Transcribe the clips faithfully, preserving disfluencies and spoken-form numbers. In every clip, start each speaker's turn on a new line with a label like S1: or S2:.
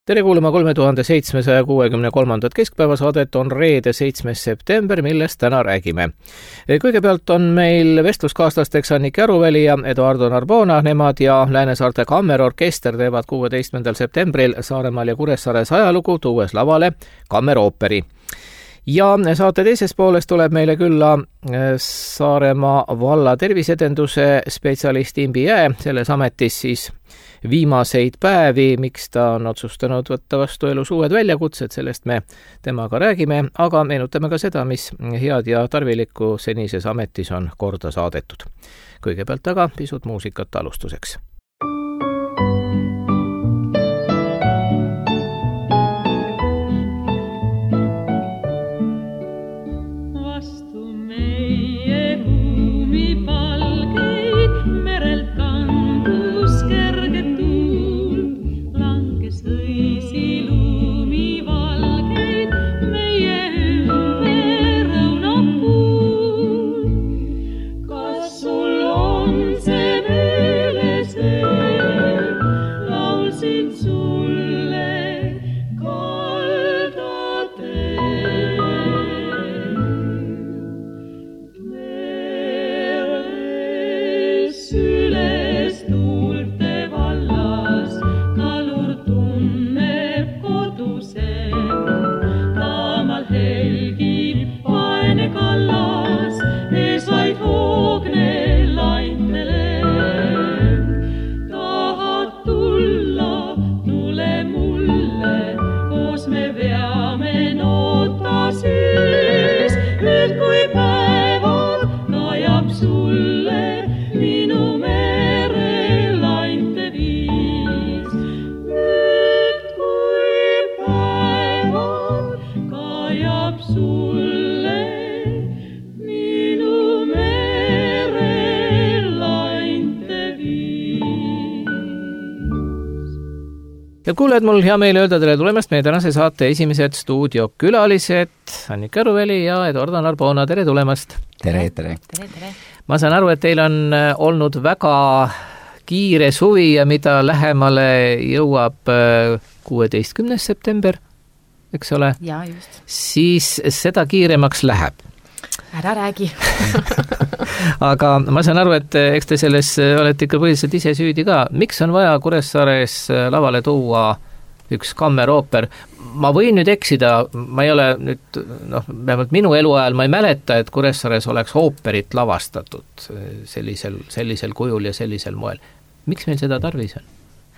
S1: Tere kuulama kolme tuhande seitsmesaja kuuekümne kolmandat keskpäevasaadet on reede seitsmes september, millest täna räägime. Kõigepealt on meil vestluskaaslasteks Annika Aruväli ja Eduardo Narbona, nemad ja Läänesaarte Kammerorkester teevad kuueteistkümnendal septembril Saaremaal ja Kuressaares ajalugu, tuues lavale kammerooperi. Ja saate teises pooles tuleb meile külla Saaremaa valla tervisedenduse spetsialist Imbi Jää, selles ametis siis viimaseid päevi, miks ta on otsustanud võtta vastu elus uued väljakutsed, sellest me temaga räägime, aga meenutame ka seda, mis head ja tarvilikku senises ametis on korda saadetud. Kõigepealt aga pisut muusikat alustuseks. Ja kuuled, mul hea meel öelda tere tulemast meie tänase saate esimesed stuudiokülalised Annika Aruväli ja Eduardo Narbona. Tere tulemast!
S2: Tere, tere!
S3: Tere, tere!
S1: Ma saan aru, et teil on olnud väga kiire suvi ja mida lähemale jõuab kuueteistkümnes september, eks ole?
S3: Jaa, just.
S1: Siis seda kiiremaks läheb.
S3: Ära räägi.
S1: Aga ma saan aru, et eks te selles olete ikka põhiliselt ise süüdi ka. Miks on vaja Kuressaares lavale tuua üks kammerooper? Ma võin nüüd eksida, ma ei ole nüüd, noh, vähemalt minu eluajal ma ei mäleta, et Kuressaares oleks ooperit lavastatud sellisel, sellisel kujul ja sellisel moel. Miks meil seda tarvis on?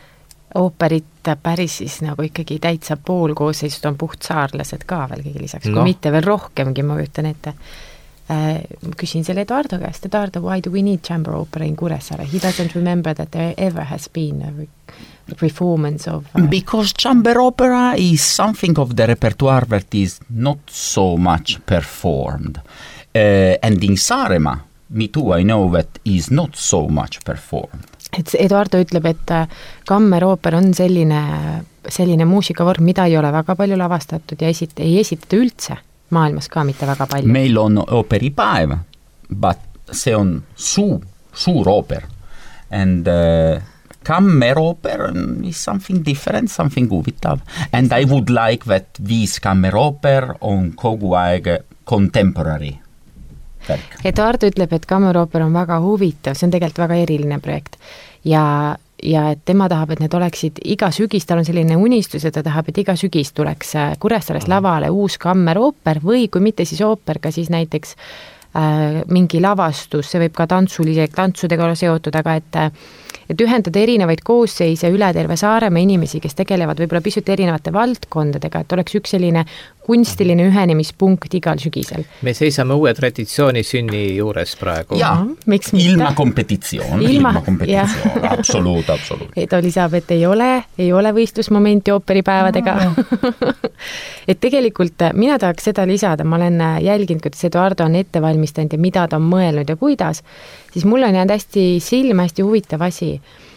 S3: Ooperit päris siis nagu ikkagi täitsa pool koosseisud on puht saarlased ka veel kõige lisaks,
S1: no.
S3: Kui mitte veel rohkemgi, ma võtan ette. Äh, küsin selle Eduardo käest. Eduardo, why do we need chamber opera in Kuressaare? He doesn't remember that there ever has been a, re- a performance of... Uh...
S2: Because chamber opera is something of the repertoire that is not so much performed. Uh, and in Saaremaa, me too, I know that is not so much performed.
S3: Et Eduardo ütleb, et kammerooper on selline, selline muusikavorm, mida ei ole väga palju lavastatud ja esit- ei esitata üldse. Maailmas ka mitte väga palju.
S2: Meil on ooperipäev, but see on suur, suur ooper. And uh, kammerooper is something different, something huvitav. And I would like that this kammerooper on kogu aeg contemporary värk.
S3: Eduardo ütleb, et kammerooper on väga huvitav, see on tegelikult väga eriline projekt. Ja ja et tema tahab, et need oleksid iga sügis, tal on selline unistus, et ta tahab, et iga sügis tuleks Kuressaares lavale uus kammerooper või kui mitte siis ooper, ka siis näiteks äh, mingi lavastus, see võib ka tantsulise, tantsudega olla seotud, aga et, et ühendada erinevaid koosseise üle terve Saaremaa inimesi, kes tegelevad võib-olla pisut erinevate valdkondadega, et oleks üks selline kunstiline ühenemispunkt igal sügisel.
S1: Me seisame uue traditsiooni sünni juures praegu.
S2: Jaa,
S3: miks
S2: ilma kompetitsioon, ilma, ilma kompetitsioon, absoluut, absoluut.
S3: Et Elisabeth ei ole, ei ole võistlusmomenti ooperipäevadega. No. Et tegelikult mina tahaks seda lisada, ma olen jälginud, kuidas Eduardo on ette valmistanud ja mida ta on mõelnud ja kuidas, siis mul on jäänud hästi silma hästi huvitav asi.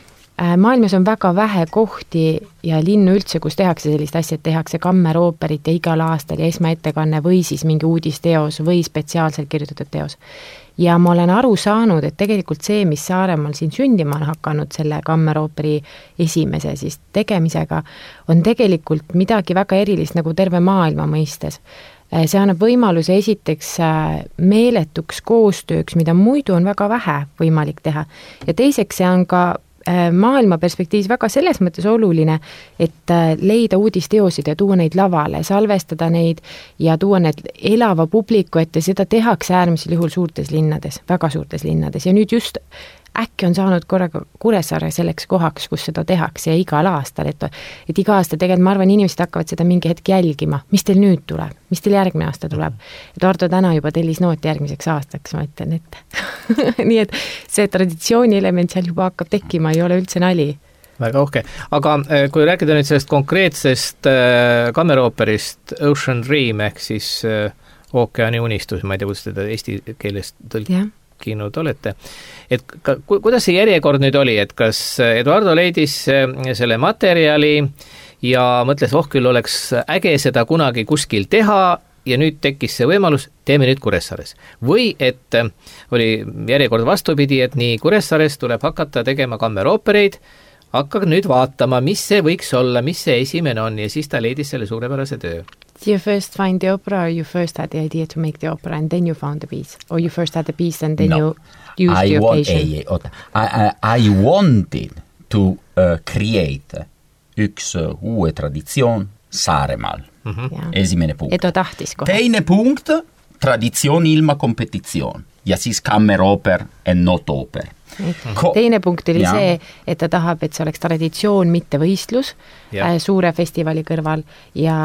S3: maailmas on väga vähe kohti ja linnu üldse, kus tehakse sellist asja, et tehakse kammerooperit ja igal aastal ja esmaettekanne või siis mingi uudisteos või spetsiaalselt kirjutatud teos. Ja ma olen aru saanud, et tegelikult see, mis Saaremaal siin sündima on hakanud selle kammerooperi esimese siis tegemisega, on tegelikult midagi väga erilist nagu terve maailma mõistes. See annab võimaluse esiteks meeletuks koostööks, mida muidu on väga vähe võimalik teha. Ja teiseks see on ka maailma perspektiivis väga selles mõttes oluline, et leida uudisteosid ja tuua neid lavale, salvestada neid ja tuua need elava publiku ette, seda tehakse äärmisel juhul suurtes linnades, väga suurtes linnades ja nüüd just äkki on saanud korraga Kuressaare selleks kohaks, kus seda tehakse ja igal aastal, et, et iga aasta tegelikult ma arvan, inimesed hakkavad seda mingi hetk jälgima, mis teil nüüd tuleb, mis teil järgmine aasta tuleb. Et Ardo täna juba tellis nooti järgmiseks aastaks, ma ütlen ette. Nii et see traditsiooni element seal juba hakkab tekkima, ei ole üldse nali.
S1: Väga uhke. Aga kui rääkida nüüd sellest konkreetsest kammerooperist Ocean Dream ehk siis ookeani unistus, ma ei tea, kus teda eesti keeles tõlk yeah. kinud olete. Et ka, kuidas see järjekord nüüd oli, et kas Eduardo leidis selle materjali ja mõtles, oh küll oleks äge seda kunagi kuskil teha ja nüüd tekkis see võimalus, teeme nüüd Kuressaares. Või et oli järjekord vastupidi, et nii Kuressaares tuleb hakata tegema kammeroopereid, hakkab nüüd vaatama, mis see võiks olla, mis see esimene on ja siis ta leidis selle suurepärase töö.
S3: Did you first find the opera or you first had the idea to make the opera and then you found the piece? Or you first had the piece and then no. you used
S2: I
S3: the
S2: want,
S3: occasion?
S2: I, I, I wanted to uh, create üks uh, uue traditsioon Saaremaal. Mm-hmm. Yeah. Esimene punkt.
S3: Edo tahtis kohe.
S2: Teine punkt, traditsioon ilma kompetitsioon. Ja siis kammerooper and not ooper.
S3: Ko- Teine punkt oli ja. see, et ta tahab, et see oleks traditsioon, mitte võistlus äh, suure festivali kõrval ja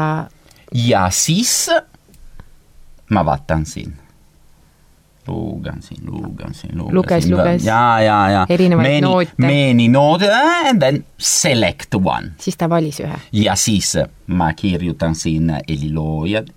S2: ja siis ma vaatan siin luugan siin, luugan siin luugan
S3: luges,
S2: siin.
S3: luges
S2: ja, ja, ja
S3: erinevaid noote
S2: many noote and then select one
S3: siis ta valis ühe
S2: ja siis ma kirjutan siin heliloojad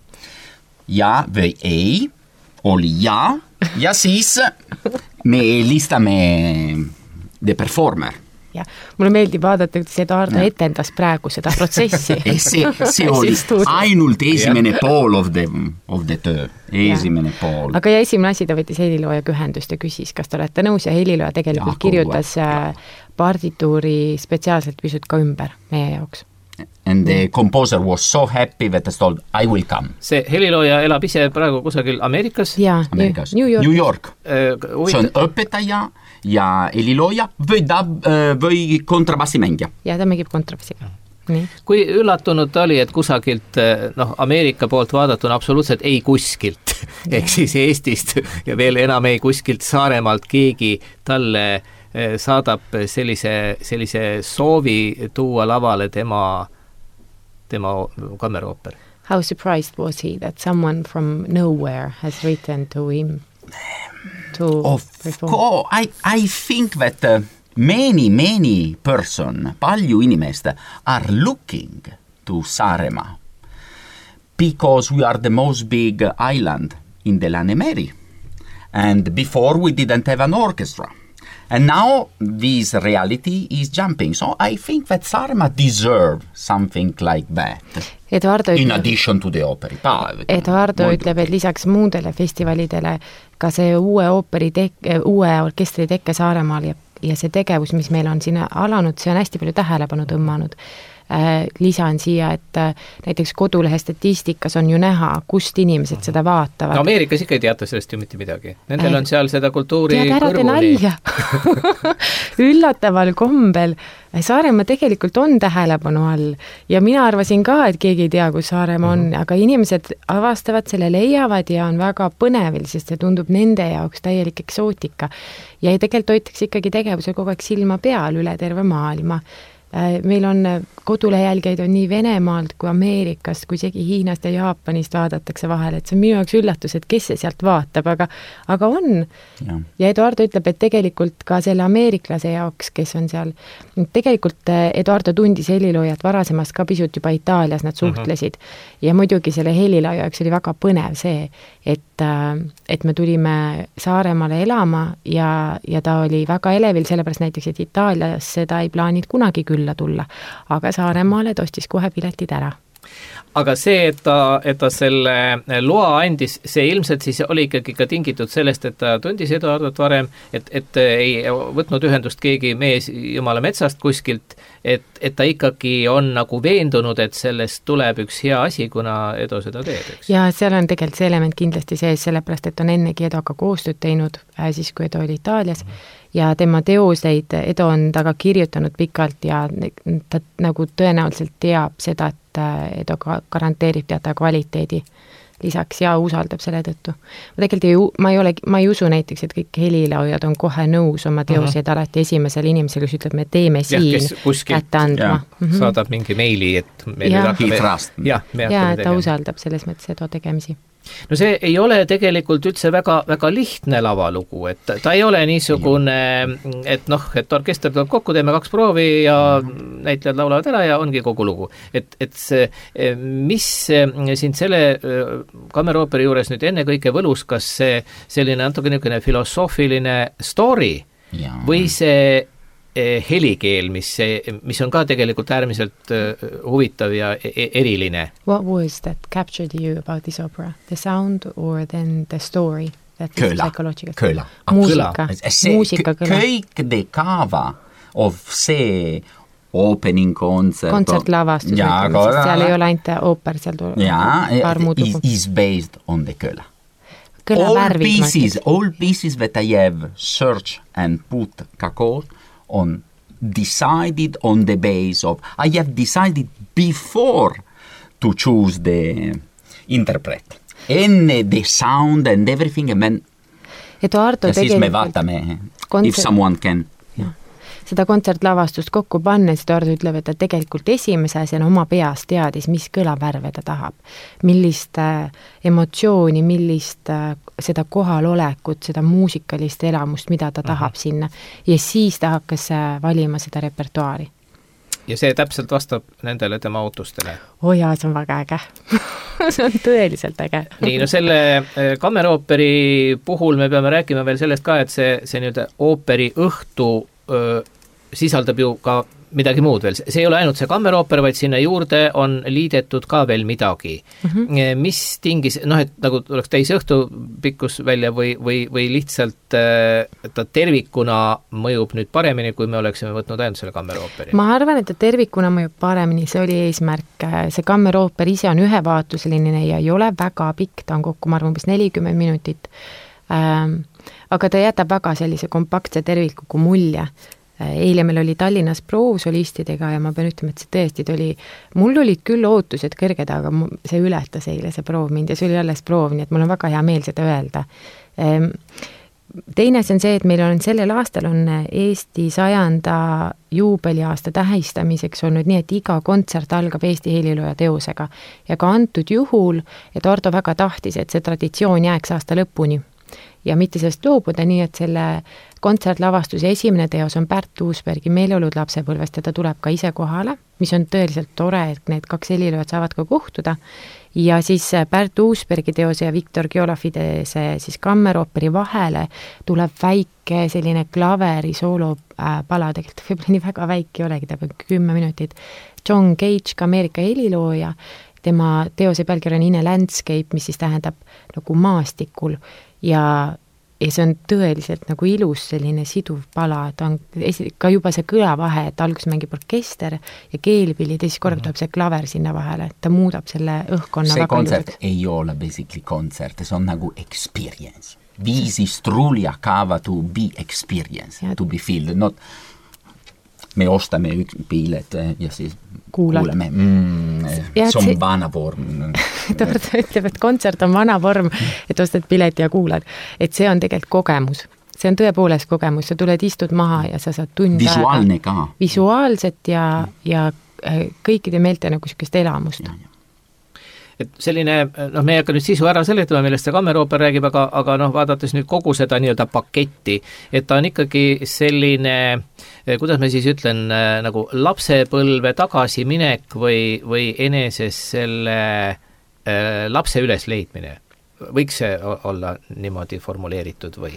S2: ja või ei oli ja ja siis me helistame the performer.
S3: Ja, mulle meeldib vaadata, et see Eduardo ja. etendas praegu seda protsessi.
S2: see, see oli ainult esimene pool of the, of the töö. Esimene ja. pool.
S3: Aga ja esimene asi ta võttis heliloojaga ühendust ja küsis, kas te olete nõus ja helilooja tegelikult ja, kirjutas ja. partituuri spetsiaalselt pisut ka ümber meie jaoks.
S2: And the composer was so happy that I told, I will come.
S1: See helilooja elab ise praegu kusagil Ameerikas?
S3: Ja,
S2: Ameerikas.
S3: New York.
S2: New York. Uh, see on õpetaja ja helilooja või, ta, uh, või kontrabassimängia.
S3: Ja ta mängib kontrabassiga. Nii.
S1: Kui üllatunud ta oli, et kusagilt noh, Ameerika poolt vaadatuna absoluutselt ei kuskilt, ehk siis Eestist ja veel enam ei kuskilt Saaremaalt keegi talle saadab sellise, sellise soovi tuua lavale tema, tema kammerooper.
S3: How surprised was he that someone from nowhere has written to him to
S2: of
S3: perform?
S2: Course, I, I think that uh, many, many person, palju inimest are looking to Saaremaa because we are the most big island in the Läänemeri. And before we didn't have an orchestra. And now this reality is jumping. So I think that Saaremaa deserve something like that.
S3: Eduardo
S2: in
S3: ütleb,
S2: addition to the opera.
S3: Eduardo ütleb, et lisaks muudele festivalidele ka see uue ooperi tekke, uue orkestri tekke Saaremaal ja, ja see tegevus, mis meil on siin alanud, see on hästi palju tähelepanu tõmmanud. Äh, lisan siia, et äh, näiteks kodulehe statistikas on ju näha, kust inimesed seda vaatavad.
S1: No Ameerikas ikka ei teata sellest ju mitte midagi. Nendel äh, on seal seda kultuuri
S3: kõrvuni. Üllataval kombel Saaremaa tegelikult on tähelepanu all ja mina arvasin ka, et keegi ei tea, kus Saaremaa on, mm-hmm. aga inimesed avastavad selle, leiavad ja on väga põnevil, sest see tundub nende jaoks täielik eksootika. Ja tegelikult hoitakse ikkagi tegevuse kogu aeg silma peal üle terve maailma. Meil on kodulehjälgeid on nii Venemaalt kui Ameerikast, kui isegi Hiinast ja Jaapanist vaadatakse vahel, et see on minu jaoks üllatus, et kes see sealt vaatab, aga, aga on. Ja, ja Eduardo ütleb, et tegelikult ka selle ameeriklase jaoks, kes on seal, tegelikult Eduardo tundis heliloojat varasemast ka pisut juba Itaalias, nad suhtlesid. Uh-huh. Ja muidugi selle helilooja jaoks oli väga põnev see, et, et me tulime Saaremaale elama ja, ja ta oli väga elevil, sellepärast näiteks, et Itaalias seda ei plaanid kunagi külla tulla, aga Saaremaale tostis kohe piletid ära.
S1: Aga see, et ta, et ta selle loa andis, see ilmselt siis oli ikkagi ka tingitud sellest, et ta tundis Eduardot varem, et, et ei võtnud ühendust keegi mees jumala metsast kuskilt, et, et ta ikkagi on nagu veendunud, et sellest tuleb üks hea asi, kuna Edo seda teeb. Eks?
S3: Ja seal on tegelikult see element kindlasti sees, sellepärast, et on ennegi Edoga koostööd teinud, siis kui Edo oli Itaalias, mm-hmm. ja tema teoseid Edo on taga kirjutanud pikalt ja ta nagu tõenäoliselt teab seda, et Edo garanteerib teata kvaliteedi lisaks ja usaldab selle tõttu. Ma tegelikult ei, ma ei, ole, ma ei usu näiteks, et kõik helilaujad on kohe nõus oma teoseid uh-huh. alati esimesel inimesel, kes ütleb, me teeme siin kätte andma.
S1: Mm-hmm. Saadab mingi meili, et meil
S3: ja,
S1: hakkame,
S3: ja, ja ta usaldab selles mõttes Edo tegemisi.
S1: No see ei ole tegelikult üldse väga, väga lihtne lavalugu, et ta ei ole niisugune, et noh, et orkester tuleb kokku, teeme kaks proovi ja näitlejad laulavad ära ja ongi kogu lugu. Et, et see, mis siin selle kammerooperi juures nüüd enne kõike võlus, kas see selline natuke niisugune filosoofiline story ja. Või see helikeel, mis, mis on ka tegelikult äärmiselt huvitav ja eriline.
S3: What was that captured you about this opera? The sound or then the story?
S2: Köla, köla.
S3: Muusika, muusika kõla.
S2: Kõik de kava of see opening concert.
S3: Kontsertlavastus,
S2: ja,
S3: seal ei ole ainult ooper, seal tuleb
S2: ja, paar muudu. Is, is based on the köla.
S3: Kõla
S2: all
S3: värvid.
S2: Pieces, all pieces that I have searched and put kakao on decided on the base of I have decided before to choose the interpret enne the sound and everything and then
S3: Eduardo
S2: ja siis me vaatame kontsert... if someone can
S3: ja. Seda kontsertlavastust kokku pannes Eduardo ütleb, et ta tegelikult esimese asjana oma peas teadis, mis kõlavärve ta tahab, millist emotsiooni, millist seda kohalolekut, seda muusikalist elamust, mida ta tahab uh-huh. sinna ja siis ta hakkas valima seda repertuaari.
S1: Ja see täpselt vastab nendele tema ootustele.
S3: Oh jaa, see on väga äge. See on tõeliselt äge.
S1: Nii, no selle kammerooperi puhul me peame rääkima veel sellest ka, et see, see nüüd ooperi õhtu öö, sisaldab ju ka midagi muud veel. See ei ole ainult see kammerooper, vaid sinna juurde on liidetud ka veel midagi. Mm-hmm. Mis tingis, noh, et nagu oleks täis õhtu pikkus välja või, või, või lihtsalt äh, ta tervikuna mõjub nüüd paremini, kui me oleksime võtnud ainult selle kammerooperi? Ma
S3: arvan, et ta tervikuna mõjub paremini, see oli eesmärk. See kammerooper ise on ühevaatuseline ja ei ole väga pikk, ta on kokku, ma arvan, umbes nelikümmend minutit. Ähm, aga ta jätab väga sellise kompaktse tervikuga mulje. Eile meil oli Tallinnas proov solistidega ja ma pean ütlema, et see tõesti tuli, mul olid küll ootused kõrged, aga see ületas eile see proov mind ja see oli alles proov, nii et mul on väga hea meel seda öelda. Teine see on see, et meil on sellel aastal on Eesti sajanda juubeliaasta tähistamiseks olnud nii, et iga kontsert algab Eesti helilooja teosega ja ka antud juhul, et Ardo väga tahtis, et see traditsioon jääks aasta lõpuni ja mitte sellest loobuda, nii et selle kontsertlavastuse esimene teos on Pärt Uusbergi Meeleolud lapsepõlvest ja ta tuleb ka ise kohale, mis on tõeliselt tore, et need kaks heliloojat saavad ka kohtuda ja siis Pärt Uusbergi teose ja Viktor Giolafidese siis kammerooperi vahele tuleb väike selline klaveri soolo pala, tegelikult võib-olla nii väga väike olegi, ta peab kümme minutit. John Cage, ka Ameerika helilooja, tema teose pealkiri on In a Landscape, mis siis tähendab nagu maastikul ja, ja see on tõeliselt nagu ilus selline siduv pala, ta on ka juba see kõlavahe, et alguses mängib orkester ja keelpillid ja siis korraga tuleb see klaver sinna vahele, et ta muudab selle õhkonna
S2: see väga kontsert ilusaks. Ei ole basically kontsert, see on nagu experience. Viisi truly acaba to be experience, ja. To be filled, not me ostame üks piilet ja siis Kuulad. kuuleme, mm, ja, see on see... vana vorm.
S3: Tartu ütleb, et kontsert on vana vorm, et ostad pileti ja kuulad. Et see on tegelikult kogemus. see on tõepoolest kogemus, sa tuled, istud maha ja sa saad tund
S2: visuaalne ka.
S3: Visuaalset ja, ja kõikide meelte nagu sellist elamust.
S1: Et selline, noh, me ei hakka nüüd sisu ära seletama, millest see kammerooper räägib, aga, aga noh, vaadates nüüd kogu seda nii-öelda paketti, et ta on ikkagi selline, kuidas ma siis ütlen, nagu lapsepõlve tagasiminek või, või eneses selle äh, lapse ülesleidmine. Võiks see olla niimoodi formuleeritud või?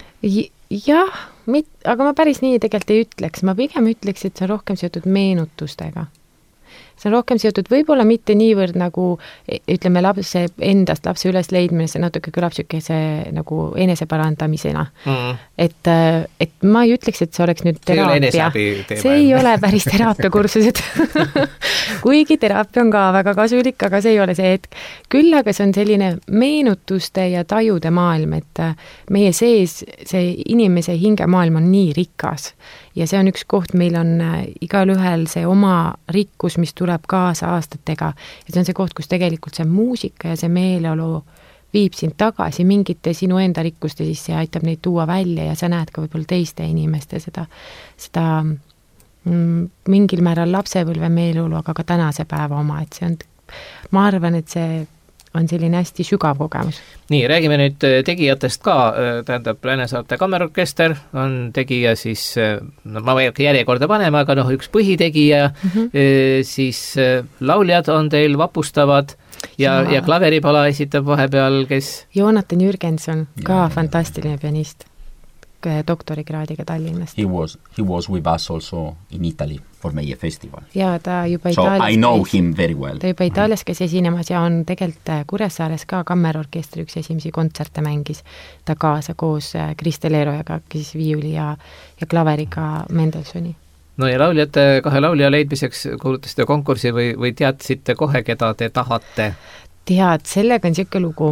S3: Jah, mit, aga ma päris nii tegelikult ei ütleks. Ma pigem ütleks, et see on rohkem seotud meenutustega. See on rohkem seotud võib-olla mitte niivõrd nagu, ütleme, lapse endast, lapse ülesleidmine, see natuke kõlab siukese nagu eneseparandamisena. Mm. Et, et ma ei ütleks, et see oleks nüüd teraapia. See ei ole päris teraapiakursused. Kuigi teraapia on ka väga kasulik, aga see ei ole see hetk. Küll aga see on selline meenutuste ja tajude maailm, et meie sees see inimese hingemaailm on nii rikas. Ja see on üks koht, meil on igal ühel see oma rikkus, mis tuleb kaasa aastatega. Ja see on see koht, kus tegelikult see muusika ja see meeleolu viib sind tagasi mingite sinu enda rikkuste sisse ja aitab neid tuua välja ja sa näed ka võib-olla teiste inimeste seda, seda mm, mingil määral lapsepõlve meeleolu, aga ka tänase päeva oma. Et see on, ma arvan, et see on selline hästi sügav kogemus.
S1: Nii, räägime nüüd tegijatest ka, tähendab Läänesaarte kammerorkester on tegija siis, no ma ei hakka järjekorda panema, aga noh, üks põhitegija, mm-hmm. siis lauljad on teil vapustavad ja, ja, ja klaveripala esitab vahepeal, kes?
S3: Jonathan Jürgenson, ka ja, fantastiline pianist, doktorikraadiga Tallinnast.
S2: He was, he was with us also in Italy for meie festival.
S3: Ja ta juba
S2: so
S3: Itaalias
S2: I know käis, him very well.
S3: Ta juba Itaalias käis esinemas ja on tegelikult Kuressaares ka kammerorkestri üks esimesi kontserte mängis ta kaasa koos Kristel Eerojaga, kes viiuli ja, ja klaveriga Mendelsoni.
S1: No ja lauljate, kahe laulja leidmiseks kuulutasite konkursi või, või teadsite kohe, keda te tahate?
S3: Tead, sellega on siuke lugu.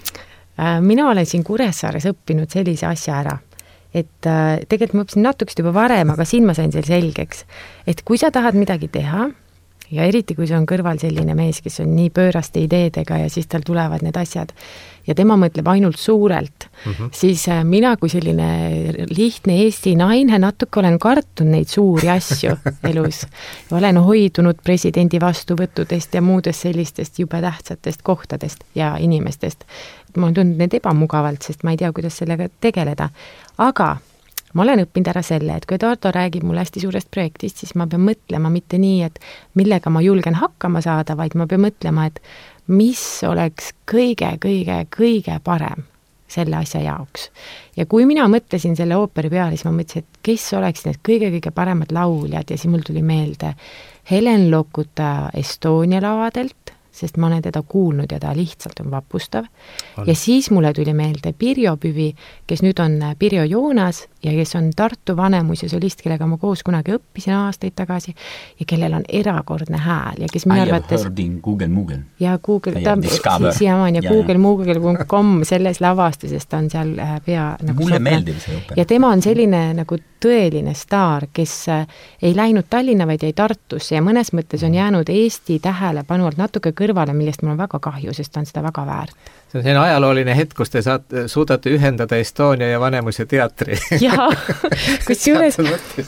S3: Mina olen siin Kuressaares õppinud sellise asja ära. Et äh, tegelikult ma õppisin natukest juba varem, aga siin ma sain seal selgeks, et kui sa tahad midagi teha ja eriti kui see on kõrval selline mees, kes on nii pööraste ideedega ja siis tal tulevad need asjad ja tema mõtleb ainult suurelt, mm-hmm. siis äh, mina kui selline lihtne Eesti naine natuke olen kartunud neid suuri asju elus. Olen hoidunud presidendi vastuvõttudest ja muudest sellistest jube tähtsatest kohtadest ja inimestest. Ma olen tundnud need ebamugavalt, sest ma ei tea, kuidas sellega tegeleda. Aga ma olen õppinud ära selle, et kui Eduardo räägib mulle hästi suurest projektist, siis ma pean mõtlema mitte nii, et millega ma julgen hakkama saada, vaid ma pean mõtlema, et mis oleks kõige, kõige, kõige parem selle asja jaoks. Ja kui mina mõtlesin selle ooperi peale, siis ma mõtlesin, et kes oleks need kõige-kõige paremad lauljad ja siis mul tuli meelde Helen Lokuta Estonia lavadelt, sest ma olen teda kuulnud ja ta lihtsalt on vapustav. On. Ja siis mulle tuli meelde Pirjo Püvi, kes nüüd on Pirjo Joonas ja kes on Tartu vanemus ja solist, kellega ma koos kunagi õppisin aastaid tagasi ja kellel on erakordne hääl ja kes minu arvates... I have heard in Google Moogle. Ja Google, ta siiamaan ja, ja Google Moogle punkt com selles lavastusest ta on seal pea... Nagu
S2: mulle meeldib see õpper.
S3: Ja tema on selline nagu tõeline staar, kes ei läinud Tallinna, vaid jäi Tartusse ja mõnes mõttes on jäänud Eesti tähelepanu alt natuke kõrvale, millest mul on väga kahju, sest ta on seda väga väärt.
S1: See on selline ajalooline hetk, kus te saate, suudate ühendada Estonia ja Vanemuse teatri.
S3: Jaa, kus juures...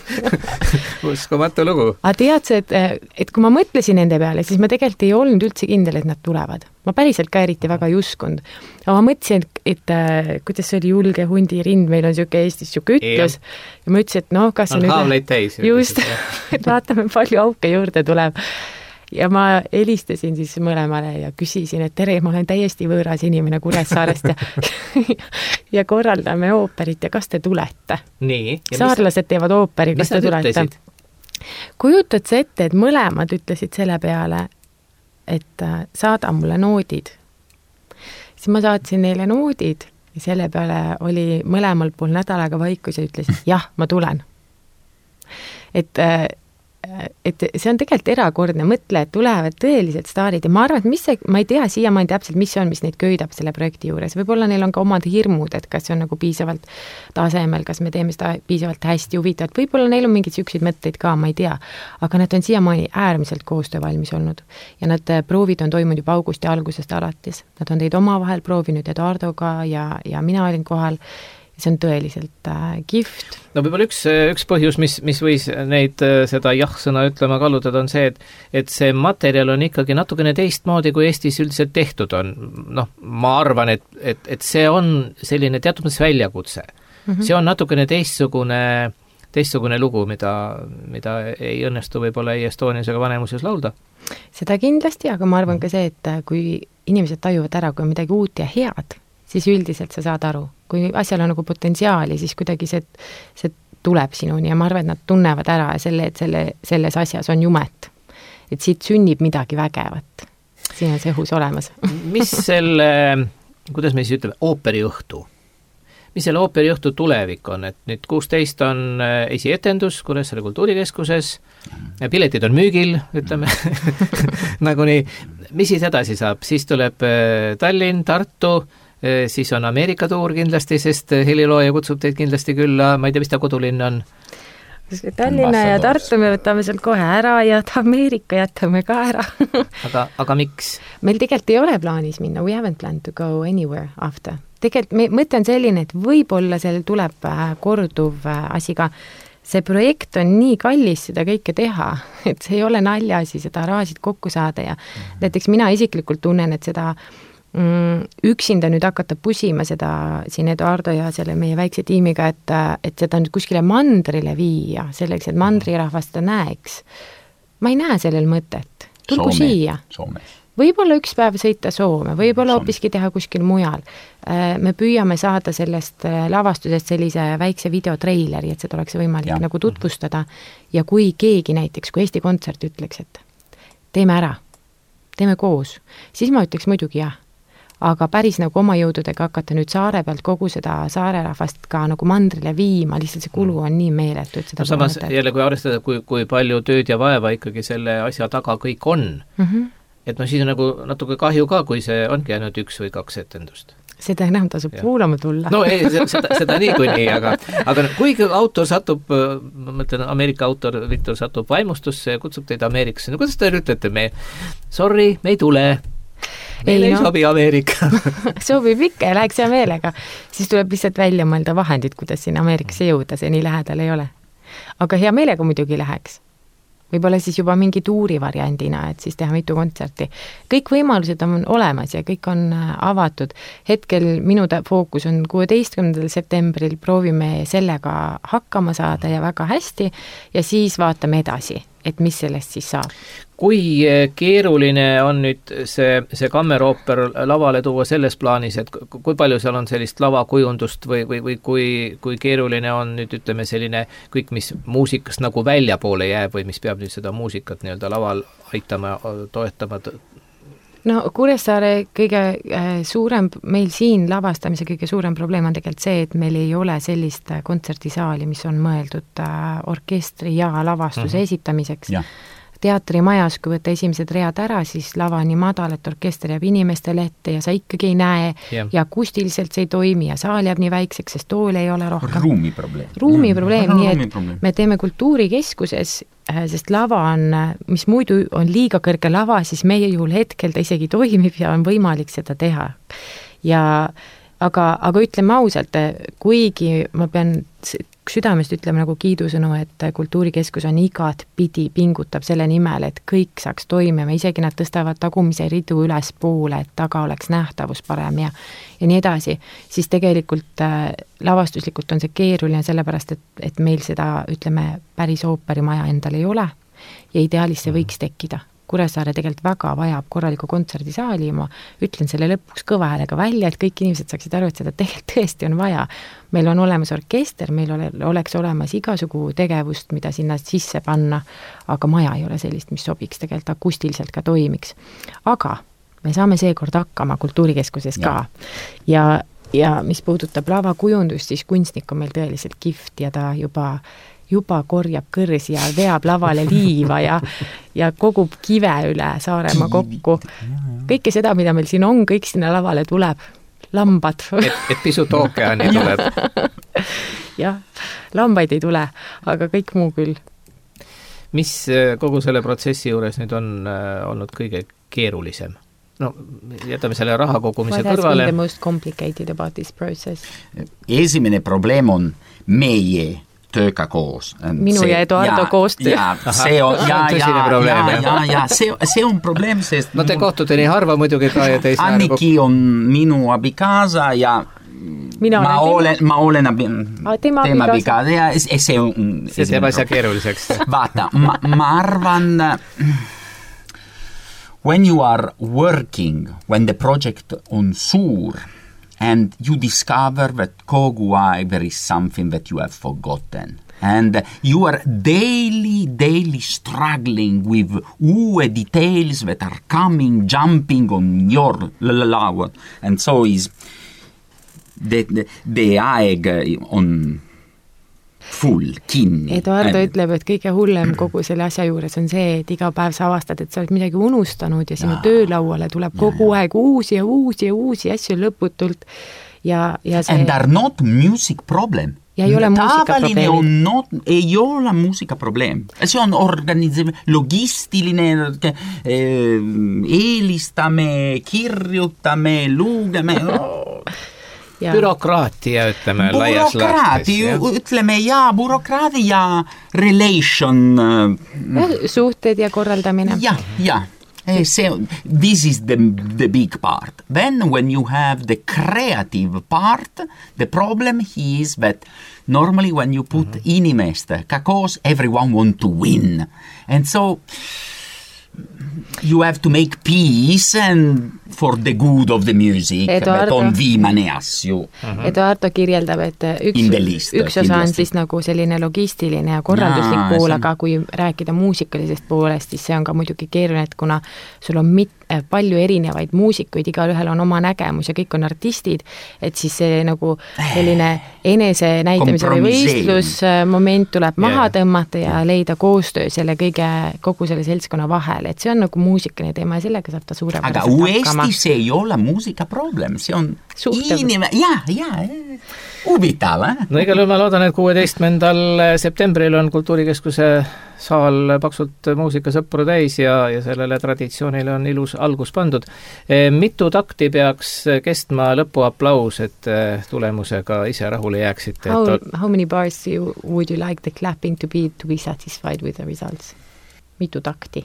S1: Uskumatu lugu.
S3: Aga tead see, et, et kui ma mõtlesin nende peale, siis ma tegelikult ei olnud üldse kindel, et nad tulevad. Ma päriselt ka eriti väga ei uskunud. Aga ma mõtlesin, et, et äh, kuidas see oli julge hundi rind, meil on siuke Eestis siuke ütlus. Ja ma ütlesin, et noh, kas
S1: on
S3: nüüd...
S1: haavleid täis.
S3: Just, et vaatame, palju auke juurde tuleb. Ja ma helistasin siis mõlemale ja küsisin, et tere, ma olen täiesti võõras inimene Kuressaarest ja, ja korraldame ooperit ja kas te tulete?
S1: Nii.
S3: Saarlased teevad ooperi, kas te tulete? Kujutad sa ette, et mõlemad ütlesid selle peale, et saada mulle noodid. Siis ma saatsin neile noodid ja selle peale oli mõlemal pool nädalaga vaikus ja ütlesin, jah, ma tulen. Et et see on tegelikult erakordne, mõtle, et tulevad tõelised staarid ja ma arvan, et mis see, ma ei tea siiamaani täpselt, mis see on, mis neid köidab selle projekti juures, võib-olla neil on ka omad hirmud, et kas see on nagu piisavalt tasemel, kas me teeme seda piisavalt hästi huvitavalt, võib-olla neil on mingid süksid mõtteid ka, ma ei tea, aga nad on siiamaani äärmiselt koostöövalmis olnud ja nad proovid on toimunud juba augusti algusest alates, nad on teid omavahel proovinud Eduardoga ja, ja mina olin kohal see on tõeliselt äh, kihvt.
S1: No võib-olla üks, üks põhjus, mis, mis võis neid seda jah-sõna ütlema kallutada, on see, et, et see materjal on ikkagi natukene teistmoodi, kui Eestis üldiselt tehtud on. Noh, ma arvan, et, et, et see on selline teatud mõttes väljakutse. Mm-hmm. See on natukene teistsugune teistsugune lugu, mida, mida ei õnnestu võib-olla ei Estonias ega Vanemuises laulda.
S3: Seda kindlasti, aga ma arvan ka see, et kui inimesed tajuvad ära, kui on midagi uut ja head, siis üldiselt sa saad aru. Kui asjal on nagu potentsiaali, siis kuidagi see, see tuleb sinuni ja ma arvan, et nad tunnevad ära selle, et selle, selles asjas on jumet. Et siit sünnib midagi vägevat. Siin on see õhus olemas.
S1: Mis selle, kuidas me siis ütleme, ooperiõhtu? Mis selle ooperiõhtu tulevik on, et nüüd kuusteist on esietendus Kuressaare kultuurikeskuses, piletid on müügil, ütleme, nagu nii, mis siis edasi saab, siis tuleb Tallinn, Tartu, siis on Ameerika tuur kindlasti, sest helilooja kutsub teid kindlasti külla, ma ei tea, mis ta kodulinn on?
S3: Tallinna ja Tartu me võtame sealt kohe ära ja Ameerika jätame ka ära.
S1: aga, aga miks?
S3: Meil tegelikult ei ole plaanis minna, we haven't planned to go anywhere after. Tegelikult me, mõte on selline, et võib-olla sellel tuleb korduv asi ka. See projekt on nii kallis seda kõike teha, et see ei ole naljaasi seda raasid kokku saada ja mm-hmm. näiteks mina isiklikult tunnen, et seda mm, üksinda nüüd hakata pusima seda siin Eduardo ja selle meie väikse tiimiga, et, et seda nüüd kuskile mandrile viia, selleks, et mandrirahvast seda näeks. Ma ei näe sellel mõtet. Tulgu
S2: Soome.
S3: siia.
S2: Soome.
S3: Võib-olla üks päev sõita Soome, võib-olla hoopiski teha kuskil mujal. Me püüame saada sellest lavastusest sellise väikse videotreileri, et seda oleks võimalik ja. nagu tutvustada. Ja kui keegi näiteks, kui Eesti Kontsert ütleks, et teeme ära, teeme koos, siis ma ütleks muidugi jah. Aga päris nagu oma jõududega hakata nüüd saare pealt kogu seda saarerahvast ka nagu mandrile viima, lihtsalt see kulu on nii meeletu, et seda
S1: no, samas jälle, kui arvestada, kui, kui palju tööd ja vaeva ikkagi selle asja taga kõik on, mm-hmm. et no siis on nagu natuke kahju ka, kui see ongi ainult üks või kaks etendust.
S3: Seda enam tasub kuulama tulla.
S1: No ei, seda, seda nii kui nii, aga, aga kui autor satub, ma mõtlen, Ameerika autor Victor satub vaimustusse ja kutsub teid Ameerikasse, no kuidas te ütlete, me, sorry, me ei tule, meil ei, ei no. sobi Ameerika.
S3: Sobib ikka ja läheks hea meelega. Siis tuleb lihtsalt välja mõelda vahendid, kuidas siin Ameerikasse jõuda, see nii lähedal ei ole. Aga hea meelega muidugi läheks. Võib-olla siis juba mingi tuuri variandina, et siis teha mitu kontserti. Kõik võimalused on olemas ja kõik on avatud. Hetkel minu fookus on kuueteistkümnendal septembril, proovime sellega hakkama saada ja väga hästi ja siis vaatame edasi, et mis sellest siis saab.
S1: Kui keeruline on nüüd see, see kammerooper lavale tuua selles plaanis, et kui palju seal on sellist lavakujundust või, või, või kui, kui keeruline on nüüd ütleme selline kõik, mis muusikast nagu väljapoole jääb või mis peab nüüd seda muusikat nii-öelda laval aitama, toetama?
S3: No Kuressaare kõige suurem, meil siin lavastamise kõige suurem probleem on tegelikult see, et meil ei ole sellist kontserdisaali, mis on mõeldud orkestri ja lavastuse mm-hmm. esitamiseks. Ja. Teatrimajas, kui võtta esimesed read ära, siis lava nii madal, et orkester jääb inimestele ette ja sa ikkagi ei näe yeah. ja akustiliselt see ei toimi ja saal jääb nii väikseks, sest tool ei ole rohkem.
S2: Ruumi probleem.
S3: Ruumi probleem, nii et me teeme kultuurikeskuses, sest lava on, mis muidu on liiga kõrge lava, siis meie juhul hetkel ta isegi toimib ja on võimalik seda teha. Ja aga, aga ütleme ausalt, kuigi ma pean südamest ütleme nagu kiidusõnu, et kultuurikeskus on igat pidi pingutab selle nimel, et kõik saaks toimima, isegi nad tõstavad tagumise ridu üles poole, et taga oleks nähtavus parem ja, ja nii edasi, siis tegelikult äh, lavastuslikult on see keeruline sellepärast, et, et meil seda, ütleme, päris ooperimaja endal ei ole ja ideaalis see võiks tekkida. Kuressaare tegelikult väga vajab korraliku kontserdisaali, ma ütlen selle lõpuks kõva häälega välja, et kõik inimesed saaksid aru, et seda tegelikult tõesti on vaja. Meil on olemas orkester, meil ole, oleks olemas igasugu tegevust, mida sinna sisse panna, aga maja ei ole sellist, mis sobiks tegelikult akustiliselt ka toimiks. Aga me saame seekord hakkama kultuurikeskuses ka. Ja, ja mis puudutab lavakujundust, siis kunstnik on meil tõeliselt kihvt ja ta juba juba korjab kõrsi ja veab lavale liiva ja, ja kogub kive üle Saaremaa kokku. Kõike seda, mida meil siin on, kõik sinna lavale tuleb. Lambad.
S1: Et, et pisut ookeani tuleb.
S3: Jah, lambaid ei tule, aga kõik muu küll.
S1: Mis kogu selle protsessi juures nüüd on olnud kõige keerulisem? no jätame selle raha kogumise
S3: What
S1: kõrvale.
S3: has been the most complicated about this process?
S2: Esimene probleem on meie tööga koos.
S3: Minu see, ja Eduardo
S2: ja,
S3: koostöö.
S2: Ja, see on, ja, ja,
S1: probleem,
S2: ja, ja, ja see, see on probleem, sest
S1: no te kohtute nii harva muidugi ka ja teis
S2: Anniki nagu... on minu abikaasa ja
S3: Mina
S2: ma olen, ma olen abi,
S3: ah, tema
S2: abikaasa ja see on
S1: see teeb asja keeruliseks.
S2: Vaata, ma, ma arvan when you are working, when the project on suur and you discover that kogu aeg there is something that you have forgotten. And you are daily, daily struggling with uue details that are coming, jumping on your lauad. And so is the, the, the aeg on full, kinni.
S3: Eduardo and... ütleb, et kõige hullem kogu selle asja juures on see, et iga päev sa avastad, et sa oled midagi unustanud ja sinu ja. Töölauale tuleb kogu ja, aeg uusi ja uusi ja uusi asju lõputult. Ja, ja see...
S2: And are not music problem.
S3: Ja ei ole muusika probleem.
S2: Not, ei ole muusika probleem. See on organiseeriv, logistiline, eh, eelistame, kirjutame, lugeme...
S1: Ja. Bürokraatia, ütleme, laias laastes.
S2: Bürokraatia, ütleme, ja, bürokraatia ja relation.
S3: Ja, suhted ja korraldamine.
S2: Ja, ja. See, this is the, the big part. Then when you have the creative part, the problem is that normally when you put mm-hmm. inimeste kakos, everyone want to win. And so... you have to make peace and for the good of the music,
S3: Eduardo,
S2: on viimane asju.
S3: Eduardo kirjeldab, et üks, list, üks osa on siis nagu selline logistiline ja korralduslik Jaa, pool, aga kui rääkida muusikalisest poolest, siis see on ka muidugi keeruline, et kuna sul on mit, palju erinevaid muusikuid, igal ühel on oma nägemus ja kõik on artistid, et siis see nagu selline enese näitamise või võistlusmoment tuleb maha yeah. tõmmata ja leida koostöö selle kõige, kogu selle seltskonna vahel, et see on nagu muusikaline teema ja sellega saab ta suurepäraselt
S2: hakkama. Aga uuesti see ei ole muusika problem, see on inime... Ja, ja, huvitav. Eh?
S1: No igal juhul ma loodan, et kuueteistkümnendal septembril on Kultuurikeskuse saal paksult muusikasõpru täis ja, ja sellele traditsioonile on ilus algus pandud. Mitu takti peaks kestma lõpuaplaus, et tulemusega ise rahule jääksite?
S3: How,
S1: et...
S3: how many bars you, would you like the clapping to be, to be satisfied with the results? Mitu takti?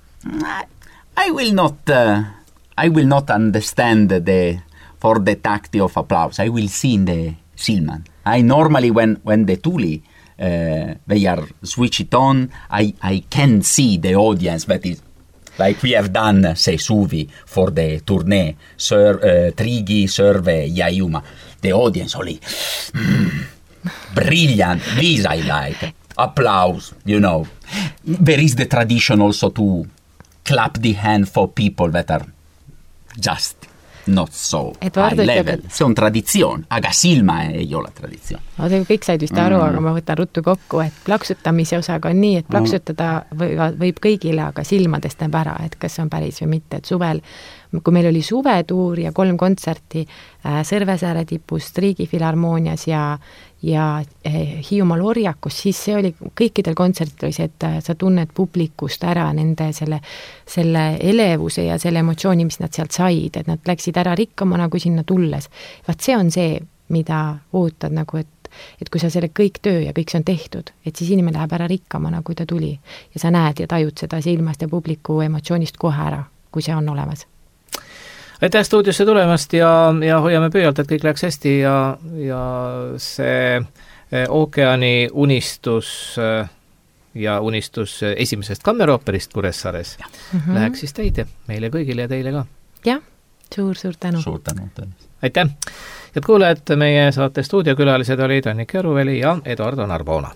S2: I will not, uh, I will not understand the, for the takti of applause. I will see in the silman. I normally, when, when the tuli, Uh, they are switch it on, I, I can see the audience that is like we have done, say, Suvi for the tournée, Sir, uh, Trigi, Serve, Jaiuma. The audience only mm, brilliant, this I like, applause, you know. There is the tradition also to clap the hand for people that are just not so Eduardo high level. See on traditsioon, aga silma ei ole traditsioon.
S3: No, te kõik said vist aru, mm. aga ma võtan ruttu kokku, et plaksutamise osaga on nii, et plaksutada võib, võib kõigile, aga silmadest näeb ära, et kas see on päris või mitte. Et suvel, kui meil oli suvetuur ja kolm kontserti äh, Sõrvesääre tipust, Riigifilharmoonias ja, ja eh, Hiiumaal Orjakus, siis see oli kõikidel kontsertil oli see, et sa tunned publikust ära nende selle, selle elevuse ja selle emotsiooni, mis nad sealt said, et nad läksid ära rikkamana kui sinna tulles. Vaat see on see, mida ootad nagu, et et kui sa selle kõik töö ja kõik see on tehtud, et siis inimene läheb ära rikkamana, kui ta tuli ja sa näed ja tajud seda silmast ja publiku emotsioonist kohe ära, kui see on olemas.
S1: Aitäh stuudiosse tulemast ja, ja hoiame pöialt, et kõik läheks hästi ja, ja see ookeani unistus ja unistus esimesest kammerooperist Kuressaares mm-hmm. läheks siis teid ja meile kõigile ja teile ka.
S3: Jah, suur-suur tänu.
S2: Suur tänu.
S1: Aitäh! Et kuulajad, meie saate stuudiokülalised olid Annik Järuveli ja Eduardo Narbona.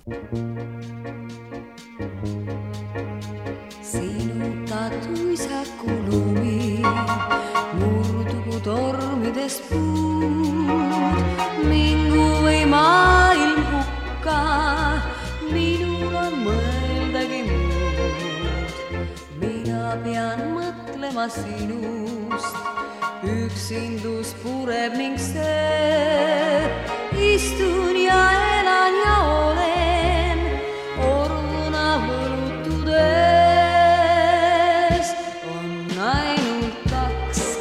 S4: Sinu tatuisa kulumi murdugu tormides puud, mingu või maailm hukka, minul on mõeldagi muud. Mina pean mõtlema sinust, üksindus pureb ning see, istun ja elan ja olen, orvuna võlutudes on ainult kaks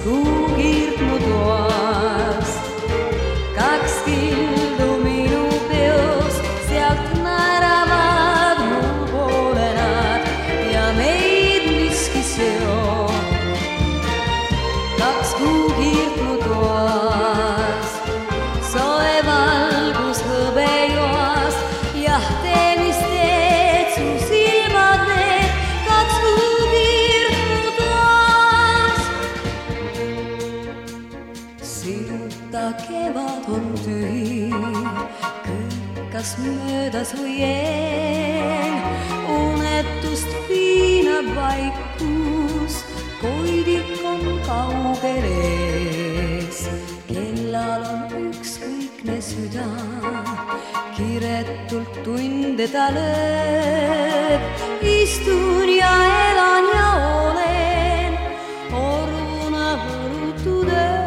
S4: sinuta kevad on tühi, kõik kas möödas või eel, unetust piinab vaikus, koidik on kaugel ees, kellal on ükskõikne süda, kiretult tunde ta lööb, istun ja elan ja olen oruna võlutud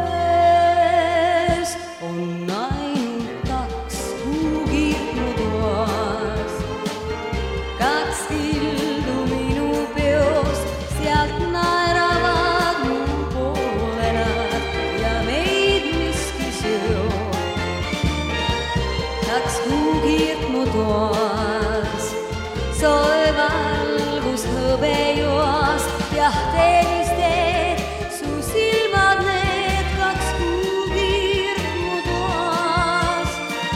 S4: öös, on ainult kaks kuugirmu toas, kaks kildu minu peos, sealt naeravad mu poole nad ja meid miski sööb. Kaks kuugirmu toas, soe valgus hõbejoast, jah teenisteed, su silmad need kaks kuugirmu toas.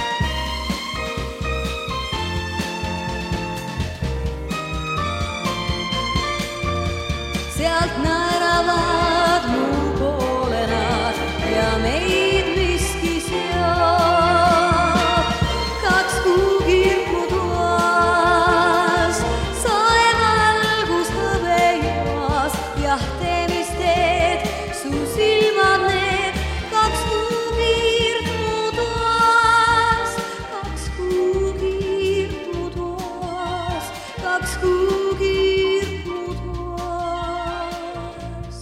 S4: Sealt naeravad mu poole nad ja meid miski seob. Kaks kuugirmu toas, soe valgus hõbejoas, jah teemisteed, su silmad need kaks kuugirmu toas, kaks kuugirmu toas, kaks kuugirmu toas.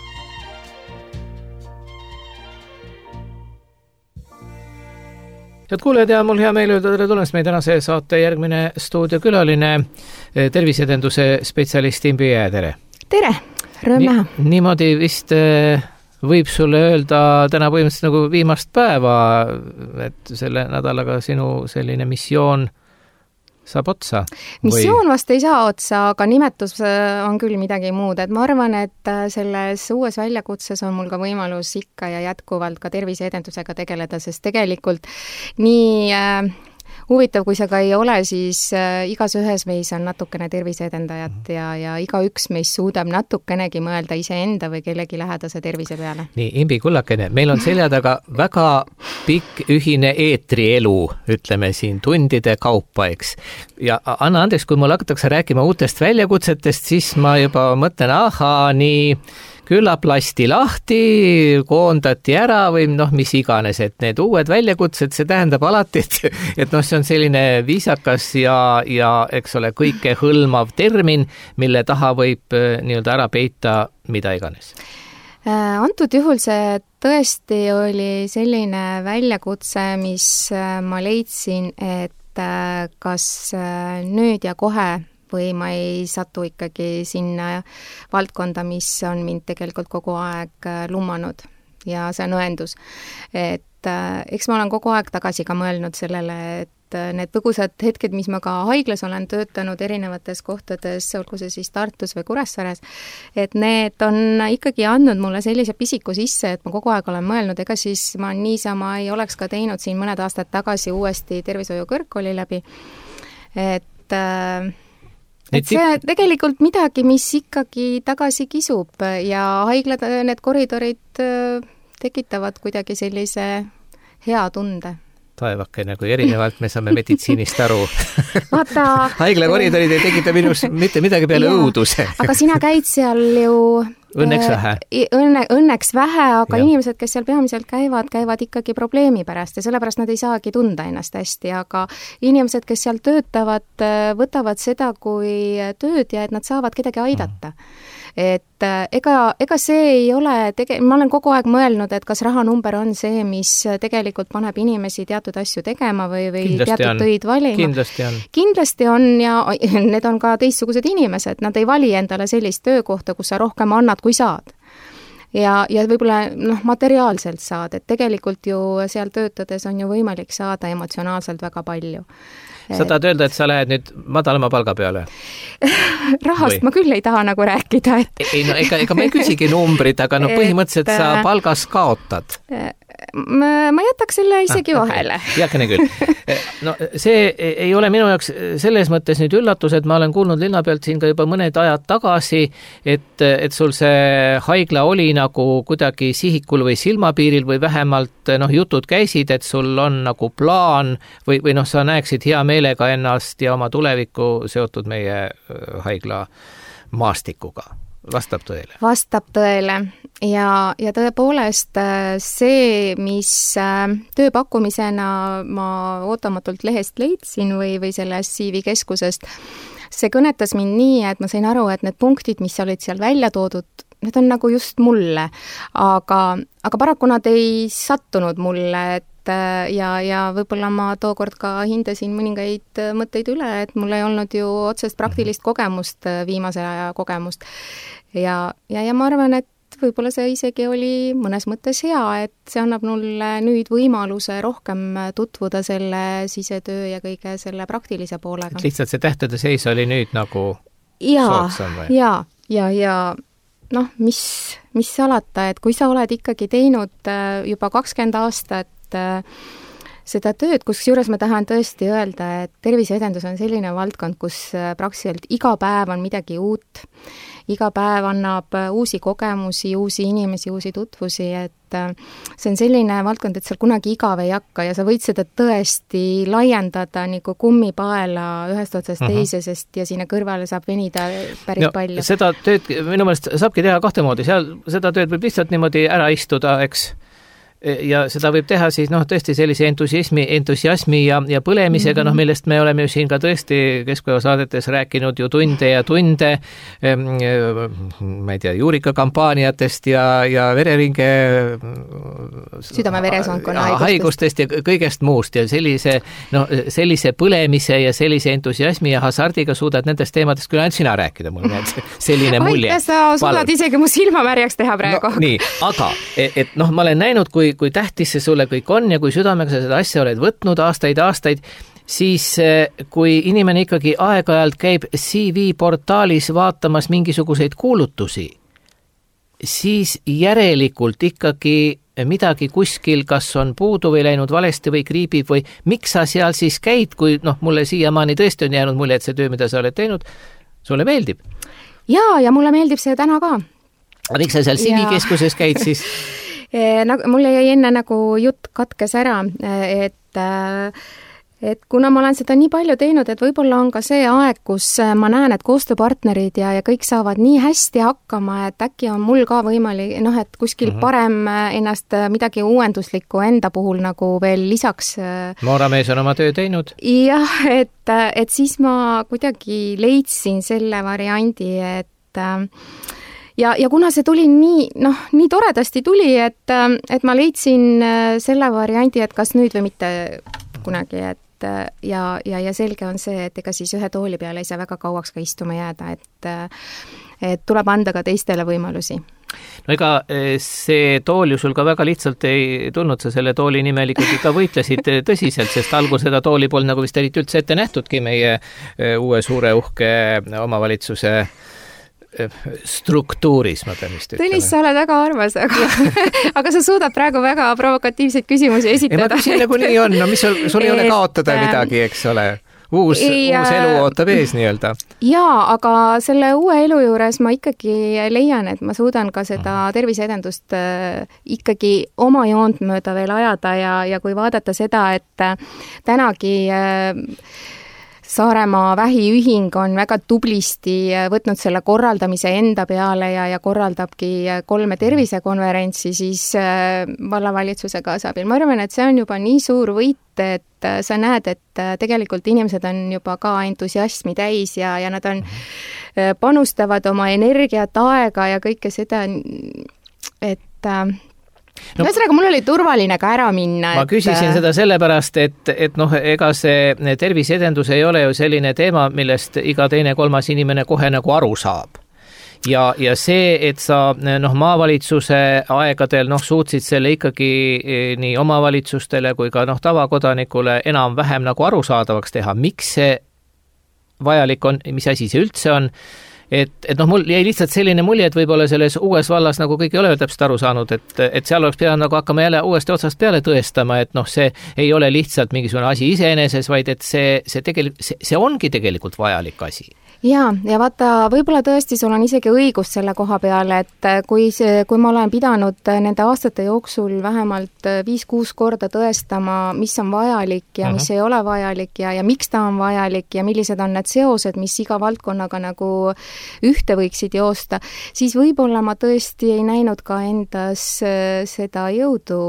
S1: Head kuulajad ja mul hea meel öelda tere tulemast meie tänase saate järgmine stuudiokülaline, terviseedenduse spetsialist Imbi Jää, tere!
S3: tere, rõõm näha!
S1: Niimoodi vist võib sulle öelda täna põhimõtteliselt nagu viimast päeva, et selle nädalaga sinu selline missioon saab otsa?
S5: Missioon vast ei saa otsa, aga nimetus on küll midagi muud, et ma arvan, et selles uues väljakutses on mul ka võimalus ikka ja jätkuvalt ka terviseedendusega tegeleda, sest tegelikult nii äh, huvitav, kui see ka ei ole, siis äh, igas ühes meis on natukene terviseedendajat ja, ja igaüks meist suudab natukenegi mõelda iseenda või kellegi lähedase tervise peale.
S1: Nii, Imbi kullakene, meil on selja taga väga pikk ühine eetrielu, ütleme siin tundide kaupa, eks. Ja anna andeks, kui mul hakatakse rääkima uutest väljakutsetest, siis ma juba mõtlen, ahaa, nii küllap lasti lahti, koondati ära või noh, mis iganes, et need uued väljakutsed, see tähendab alati, et, et noh, see on selline viisakas ja, ja eks ole, kõike hõlmav termin, mille taha võib nii-öelda ära peita mida iganes.
S5: Antud juhul see tõesti oli selline väljakutse, mis ma leidsin, et kas nüüd ja kohe või ma ei satu ikkagi sinna valdkonda, mis on mind tegelikult kogu aeg lummanud ja see on õendus. Et eks ma olen kogu aeg tagasi ka mõelnud sellele, et need põgusad hetked, mis ma ka haiglas olen töötanud erinevates kohtades, olgu see siis Tartus või Kuressaares, et need on ikkagi andnud mulle sellise pisiku sisse, et ma kogu aeg olen mõelnud, ega siis ma niisama ei oleks ka teinud siin mõned aastad tagasi uuesti tervishoiu kõrgkooli läbi, et et see tegelikult midagi, mis ikkagi tagasi kisub ja haiglad, need koridorid tekitavad kuidagi sellise hea tunde.
S1: Taevakene, kui erinevalt me saame meditsiinist aru.
S5: Vaata,
S1: haigla koridorid ei tekita minus mitte midagi peale ja, õuduse.
S5: Aga sina käid seal ju
S1: õnneks vähe.
S5: Õnne, õnneks vähe, aga ja. Inimesed, kes seal peamiselt käivad, käivad ikkagi probleemi pärast ja sellepärast nad ei saagi tunda ennast hästi, aga inimesed, kes seal töötavad, võtavad seda kui tööd ja et nad saavad kedagi aidata. Mm. Et ega, ega see ei ole, tege-, ma olen kogu aeg mõelnud, et kas rahanumber on see, mis tegelikult paneb inimesi teatud asju tegema või, või kindlasti teatud on. Töid valima.
S1: Kindlasti on.
S5: Kindlasti on ja need on ka teistsugused inimesed, nad ei vali endale sellist töökohta, kus sa rohkem annad, kui saad. Ja, ja võib-olla noh, materiaalselt saad, et tegelikult ju seal töötades on ju võimalik saada emotsionaalselt väga palju.
S1: Sa tahad öelda, et sa lähed nüüd madalama palga peale?
S5: Rahast või? Ma küll ei taha nagu rääkida. Et...
S1: Ei, no ega, ega ma ei küsigi numbrid, aga no põhimõtteliselt et, sa palgas kaotad.
S5: ma, ma jätaks selle isegi ah, vahele okay..
S1: Heakene küll. No see ei ole minu jaoks selles mõttes nüüd üllatus, et ma olen kuulnud linna pealt siin ka juba mõned ajad tagasi, et, et sul see haigla oli nagu kuidagi sihikul või silmapiiril või vähemalt noh, jutud käisid, et sul on nagu plaan või, või noh, sa näeksid hea meelega ennast ja oma tulevikku seotud meie haigla maastikuga. Vastab tõele? Vastab
S5: tõele ja, ja tõepoolest see, mis tööpakkumisena ma ootamatult lehest leidsin või, või sellest C V keskusest, see kõnetas mind nii, et ma sain aru, et need punktid, mis olid seal välja toodud, need on nagu just mulle, aga, aga paraku nad ei sattunud mulle, et ja, ja võib-olla ma tookord ka hindasin mõningaid mõtteid üle, et mul ei olnud ju otsest praktilist kogemust, viimase aja kogemust. Ja, ja, ja ma arvan, et võib-olla see isegi oli mõnes mõttes hea, et see annab mulle nüüd võimaluse rohkem tutvuda selle sisetöö ja kõige selle praktilise poolega.
S1: Et lihtsalt see tähtede seis oli nüüd nagu
S5: ja,
S1: soodsam või?
S5: Ja, ja, ja noh, mis, mis salata, et kui sa oled ikkagi teinud juba kakskümmend aastat seda tööd, kus juures ma tahan tõesti öelda, et terviseedendus on selline valdkond, kus praktiliselt iga päev on midagi uut, iga päev annab uusi kogemusi, uusi inimesi, uusi tutvusi, et see on selline valdkond, et seal kunagi igav ei hakka ja sa võid seda tõesti laiendada nagu kummipaela ühest otsast uh-huh. teise, sest ja sinna kõrvale saab venida päris no, palju.
S1: Seda tööd minu meelest saabki teha kahte moodi, seal seda tööd võib lihtsalt niimoodi ära istuda, eks, ja seda võib teha siis noh, tõesti sellise entusiasmi, entusiasmi ja, ja põlemisega, mm-hmm. noh, millest me oleme ju siin ka tõesti keskpäevasaadetes rääkinud ju tunde ja tunde, ma ei tea, juurikakampaaniatest ja, ja vereringe
S5: südame-veresoonkonna
S1: haigustest ja kõigest muust ja sellise, no, sellise põlemise ja sellise entusiasmi ja hasardiga suudad nendest teemadest küll ainult sina rääkida, mul on selline mulje.
S5: Aita, sa suudad Palun. Isegi mu silma märjaks teha praegu.
S1: No, nii, aga et, et noh, ma olen näinud, kui kui tähtis see sulle kõik on ja kui südamega sa seda asja oled võtnud aastaid-aastaid, siis kui inimene ikkagi aeg-ajalt käib C V-portaalis vaatamas mingisuguseid kuulutusi, siis järelikult ikkagi midagi kuskil kas on puudu või läinud valesti või kriibib või miks sa seal siis käid, kui noh, mulle siiamaani tõesti on jäänud mulje, et see töö, mida sa oled teinud, sulle meeldib?
S5: Jaa, ja mulle meeldib see täna ka.
S1: Aga miks sa seal C V-keskuses käid siis?
S5: Nagu, mulle jäi enne nagu jutt katkes ära, et, et kuna ma olen seda nii palju teinud, et võib-olla on ka see aeg, kus ma näen, et koostööpartnerid ja, ja kõik saavad nii hästi hakkama, et äkki on mul ka võimalik, noh, et kuskil mm-hmm. parem ennast midagi uuenduslikku enda puhul nagu veel lisaks.
S1: Mooramees on oma töö teinud.
S5: Jah, et, et siis ma kuidagi leidsin selle variandi, et Ja, ja kuna see tuli nii, noh, nii toredasti tuli, et, et ma leidsin selle variandi, et kas nüüd või mitte kunagi, et ja, ja, ja selge on see, et ega siis ühe tooli peale ei saa väga kauaks ka istuma jääda, et, et tuleb anda ka teistele võimalusi.
S1: No ega see tool ju sul ka väga lihtsalt ei tulnud, sa selle tooli nimel ikkagi ka võitlesid tõsiselt, sest algul seda tooli polnud nagu vist eriti üldse ette nähtudki meie uue suure uhke omavalitsuse struktuuris, ma pean vist ütlema.
S5: Tõnis, sa oled väga armas, aga, aga sa suudad praegu väga provokatiivseid küsimusi esitada.
S1: Ei, ma küsin nagu nii on, no mis sul, sul ei ole kaotada midagi, eks ole? Uus, ja, uus elu ootab ees nii-öelda.
S5: Jaa, aga selle uue elu juures ma ikkagi leian, et ma suudan ka seda terviseedendust ikkagi oma joont mööda veel ajada ja, ja kui vaadata seda, et tänagi Saaremaa vähiühing on väga tublisti võtnud selle korraldamise enda peale ja, ja korraldabki kolme tervisekonverentsi, siis vallavalitsuse kaasabil. Ma arvan, et see on juba nii suur võit, et sa näed, et tegelikult inimesed on juba ka entusiasmi täis ja, ja nad on, panustavad oma energiat, aega ja kõike seda, et no, ühesõnaga, mul oli turvaline ka ära minna.
S1: Ma et... küsisin seda sellepärast, et, et noh, ega see terviseedendus ei ole ju selline teema, millest iga teine kolmas inimene kohe nagu aru saab. Ja, ja see, et sa noh, maavalitsuse aegadel noh, suutsid selle ikkagi nii omavalitsustele kui ka noh, tavakodanikule enam-vähem nagu arusaadavaks teha, miks see vajalik on, mis asi see üldse on, et, et noh, mul jäi lihtsalt selline mulje, et võib-olla selles uues vallas nagu kõik ei ole täpselt aru saanud, et, et seal oleks pidanud nagu hakkama jälle uuesti otsast peale tõestama, et noh, see ei ole lihtsalt mingisugune asi iseeneses, vaid et see, see tegelikult, see, see ongi tegelikult vajalik asi.
S5: Jaa, ja vaata, võib-olla tõesti sul on isegi õigus selle koha peale, et kui, see, kui ma olen pidanud nende aastate jooksul vähemalt viis-kuus korda tõestama, mis on vajalik ja uh-huh. mis ei ole vajalik ja, ja miks ta on vajalik ja millised on need seosed, mis iga valdkonnaga nagu ühte võiksid joosta, siis võib-olla ma tõesti ei näinud ka endas seda jõudu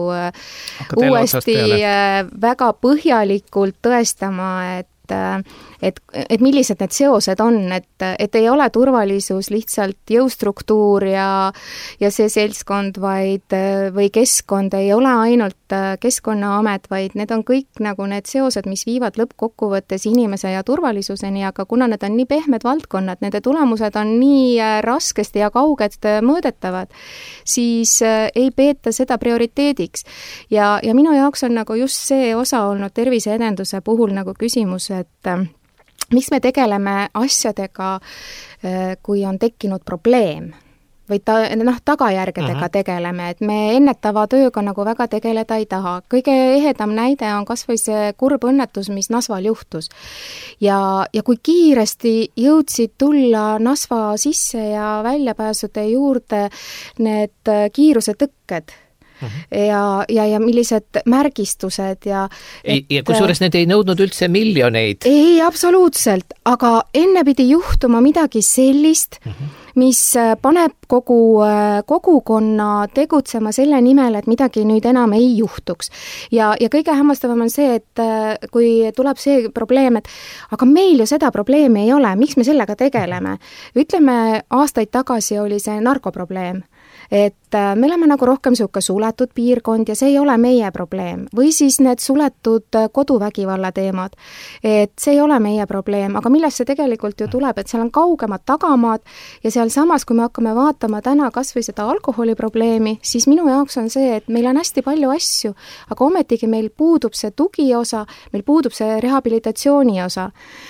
S5: uuesti väga põhjalikult tõestama, et et, et millised need seosed on, et, et ei ole turvalisus lihtsalt jõustruktuur ja, ja see seltskond, vaid, või keskkond ei ole ainult Keskkonnaamet, vaid need on kõik nagu need seosed, mis viivad lõppkokkuvõttes inimese ja turvalisuseni, aga kuna need on nii pehmed valdkonnad, nende tulemused on nii raskesti ja kauged mõõdetavad, siis ei peeta seda prioriteediks. Ja, ja minu jaoks on nagu just see osa olnud terviseedenduse puhul nagu küsimus, et miks me tegeleme asjadega, kui on tekkinud probleem või ta, noh, tagajärgedega uh-huh. tegeleme, et me ennetava tööga nagu väga tegeleda ei taha. Kõige ehedam näide on kas või see kurb õnnetus, mis Nasval juhtus. Ja, ja kui kiiresti jõudsid tulla Nasva sisse ja väljapääsude juurde need kiirusetõkked, ja, ja, ja millised märgistused ja
S1: et, ja kusjuures need ei nõudnud üldse miljoneid.
S5: Ei, absoluutselt, aga enne pidi juhtuma midagi sellist, uh-huh. mis paneb kogu kogukonna tegutsema selle nimel, et midagi nüüd enam ei juhtuks. Ja, ja kõige hämmastavam on see, et kui tuleb see probleem, et aga meil ju seda probleemi ei ole, miks me sellega tegeleme? Ütleme, aastaid tagasi oli see narkoprobleem. Et me oleme nagu rohkem niisugune suletud piirkond ja see ei ole meie probleem. Või siis need suletud koduvägivalla teemad. Et see ei ole meie probleem, aga millest see tegelikult ju tuleb, et seal on kaugemad tagamaad ja seal samas, kui me hakkame vaatama täna kas või seda alkoholiprobleemi, siis minu jaoks on see, et meil on hästi palju asju, aga ometigi meil puudub see tugiosa, meil puudub see rehabilitatsiooni osa.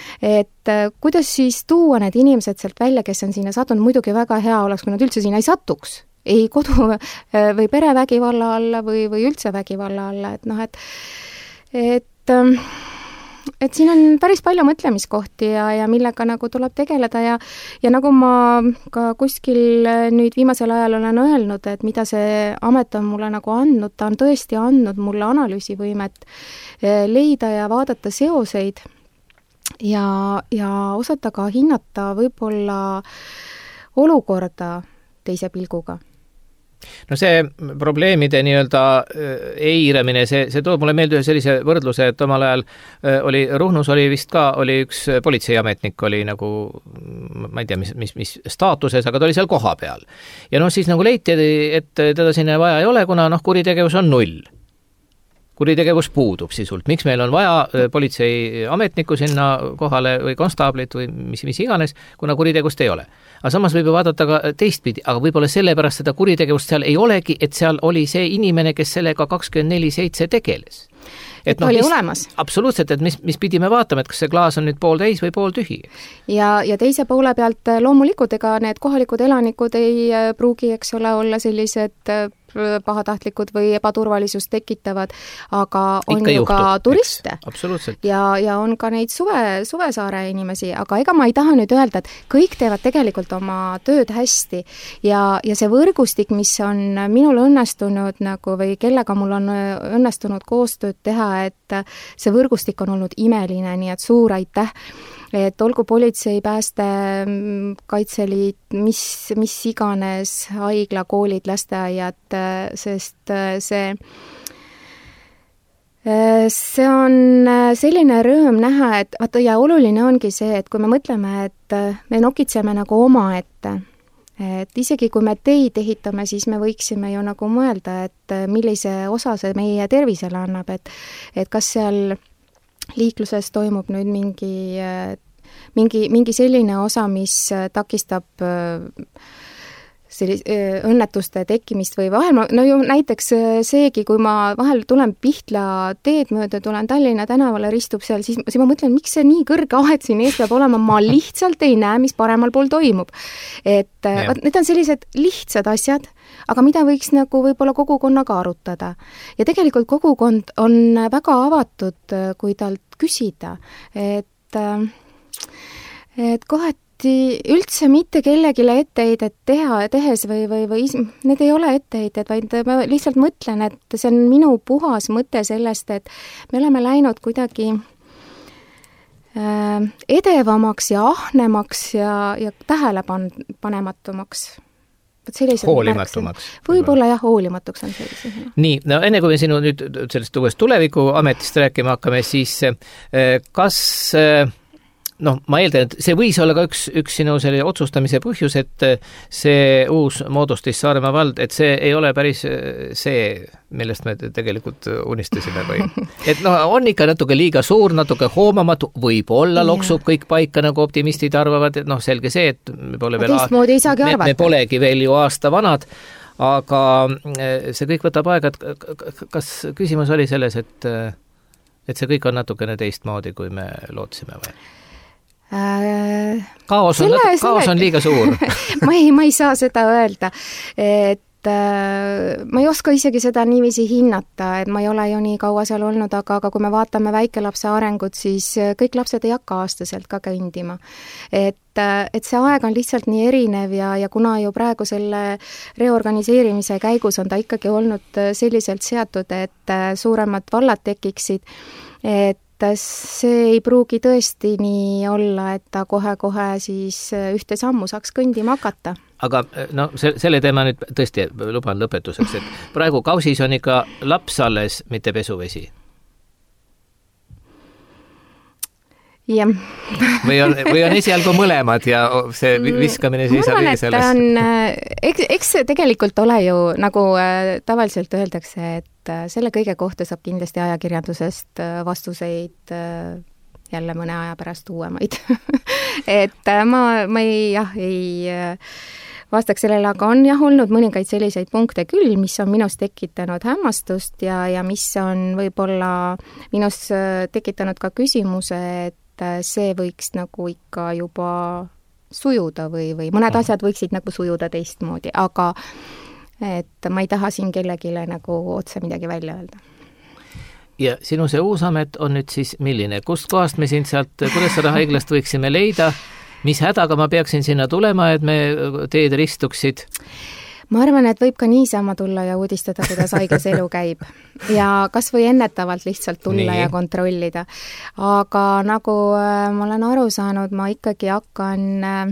S5: Et kuidas siis tuua need inimesed sealt välja, kes on sinna sattunud, muidugi väga hea oleks, kui nad üldse sinna ei satuks. Ei kodu- või perevägivalla alla või, või üldse vägivalla alla, et noh, et et, et siin on päris palju mõtlemiskohti ja, ja millega nagu tuleb tegeleda ja, ja nagu ma ka kuskil nüüd viimasel ajal olen öelnud, et mida see amet on mulle nagu andnud, ta on tõesti andnud mulle analüüsivõimet leida ja vaadata seoseid ja, ja osata ka hinnata võib-olla olukorda teise pilguga.
S1: No see probleemide nii-öelda eiramine, see, see toob mulle meelde ühe sellise võrdluse, et omal ajal oli, Ruhnus oli vist ka, oli üks politseiametnik, oli nagu, ma ei tea, mis, mis, mis staatuses, aga ta oli seal koha peal. Ja noh, siis nagu leiti, et teda sinna vaja ei ole, kuna noh, kuritegevus on null. Kuritegevus puudub sisult. Miks meil on vaja politseiametnikku sinna kohale või konstaablit või mis, mis iganes, kuna kuritegevust ei ole. Aga samas võib ju vaadata ka teistpidi, aga võib-olla sellepärast seda kuritegevust seal ei olegi, et seal oli see inimene, kes sellega kakskümmend neli seitse tegeles.
S5: Et, et no, oli mis, olemas.
S1: Absoluutselt, et mis, mis pidi me vaatama, et kas see klaas on nüüd pool täis või pool tühi.
S5: Ja, ja teise poole pealt loomulikult, ega need kohalikud elanikud ei pruugi, eks ole, olla sellised pahatahtlikud või ebaturvalisust tekitavad, aga on Ikka ju juhtub, ka turiste. Ja, ja on ka neid suve, suvesaare inimesi, aga ega ma ei taha nüüd öelda, et kõik teevad tegelikult oma tööd hästi ja, ja see võrgustik, mis on minul õnnestunud nagu või kellega mul on õnnestunud koostööd teha, et see võrgustik on olnud imeline, nii et suur aitäh. Et olgu politsei, pääste, kaitseliit, mis, mis iganes, haigla, koolid, lasteaiad, sest see, see on selline rõõm näha, et vaata, ja oluline ongi see, et kui me mõtleme, et me nokitseme nagu oma ette, et isegi kui me teid ehitame, siis me võiksime ju nagu mõelda, et millise osa see meie tervisele annab, et, et kas seal liikluses toimub nüüd mingi, mingi, mingi selline osa, mis takistab sellis- õnnetuste tekkimist või vahel ma, no ju näiteks seegi, kui ma vahel tulen Pihtla teed mööda, tulen Tallinna tänavale, ristub seal, siis, siis ma mõtlen, miks see nii kõrge aed siin ees peab olema, ma lihtsalt ei näe, mis paremal pool toimub. Et vaat, need on sellised lihtsad asjad, aga mida võiks nagu võib-olla kogukonnaga arutada. Ja tegelikult kogukond on väga avatud, kui talt küsida, et, et kohati üldse mitte kellegile etteheidet teha, tehes või, või, või need ei ole etteheited, vaid ma lihtsalt mõtlen, et see on minu puhas mõte sellest, et me oleme läinud kuidagi äh, edevamaks ja ahnemaks ja, ja tähelepanematumaks.
S1: Hoolimatumaks.
S5: Võib-olla jah, hoolimatuks on sellise.
S1: Nii, no enne kui me sinu nüüd sellest uuest tuleviku ametist rääkima hakkame, siis kas noh, ma eeldan, et see võis olla ka üks, üks sinu selle otsustamise põhjus, et see uus moodustis Saaremaa vald, et see ei ole päris see, millest me tegelikult unistasime või? Et noh, on ikka natuke liiga suur, natuke hoomamatu, võib-olla loksub kõik paika, nagu optimistid arvavad, et noh, selge see, et me pole veel,
S5: teistmoodi ei saagi arvata.
S1: Me, me polegi veel ju aasta vanad, aga see kõik võtab aega, et kas küsimus oli selles, et, et see kõik on natukene teistmoodi, kui me lootsime või? Kaos on, selle, kaos on liiga suur.
S5: ma, ei, ma ei saa seda öelda, et äh, ma ei oska isegi seda niiviisi hinnata, et ma ei ole ju nii kaua seal olnud, aga, aga kui me vaatame väikelapse arengut, siis kõik lapsed ei hakka aastaselt ka kõndima. Et, et see aeg on lihtsalt nii erinev ja, ja kuna ju praegu selle reorganiseerimise käigus on ta ikkagi olnud selliselt seatud, et suuremad vallad tekiksid, et see ei pruugi tõesti nii olla, et ta kohe-kohe siis ühte sammu saaks kõndima hakata.
S1: Aga no selle teema nüüd tõesti luban lõpetuseks, et praegu kausis on ikka laps alles, mitte pesuvesi.
S5: jah.
S1: või on, või on esialgu mõlemad ja see viskamine siis
S5: ma arvan, et ta on, eks, eks tegelikult ole ju, nagu tavaliselt öeldakse, et selle kõige kohta saab kindlasti ajakirjandusest vastuseid jälle mõne aja pärast uuemaid. et ma, ma ei, jah, ei vastaks sellele, aga on jah olnud mõningaid selliseid punkte küll, mis on minus tekitanud hämmastust ja, ja mis on võib-olla minus tekitanud ka küsimuse, et see võiks nagu ikka juba sujuda või, või mõned asjad võiksid nagu sujuda teistmoodi, aga et ma ei taha siin kellegile nagu otse midagi välja öelda.
S1: Ja sinu see uus amet on nüüd siis milline? Kust kohast me sind sealt Kuressaare haiglast võiksime leida? Mis hädaga ma peaksin sinna tulema, et me teed ristuksid?
S5: Ma arvan, et võib ka niisama tulla ja uudistada, kuidas haiglas elu käib. Ja kas või ennetavalt lihtsalt tulla Nii. ja kontrollida. Aga nagu ma olen aru saanud, ma ikkagi hakkan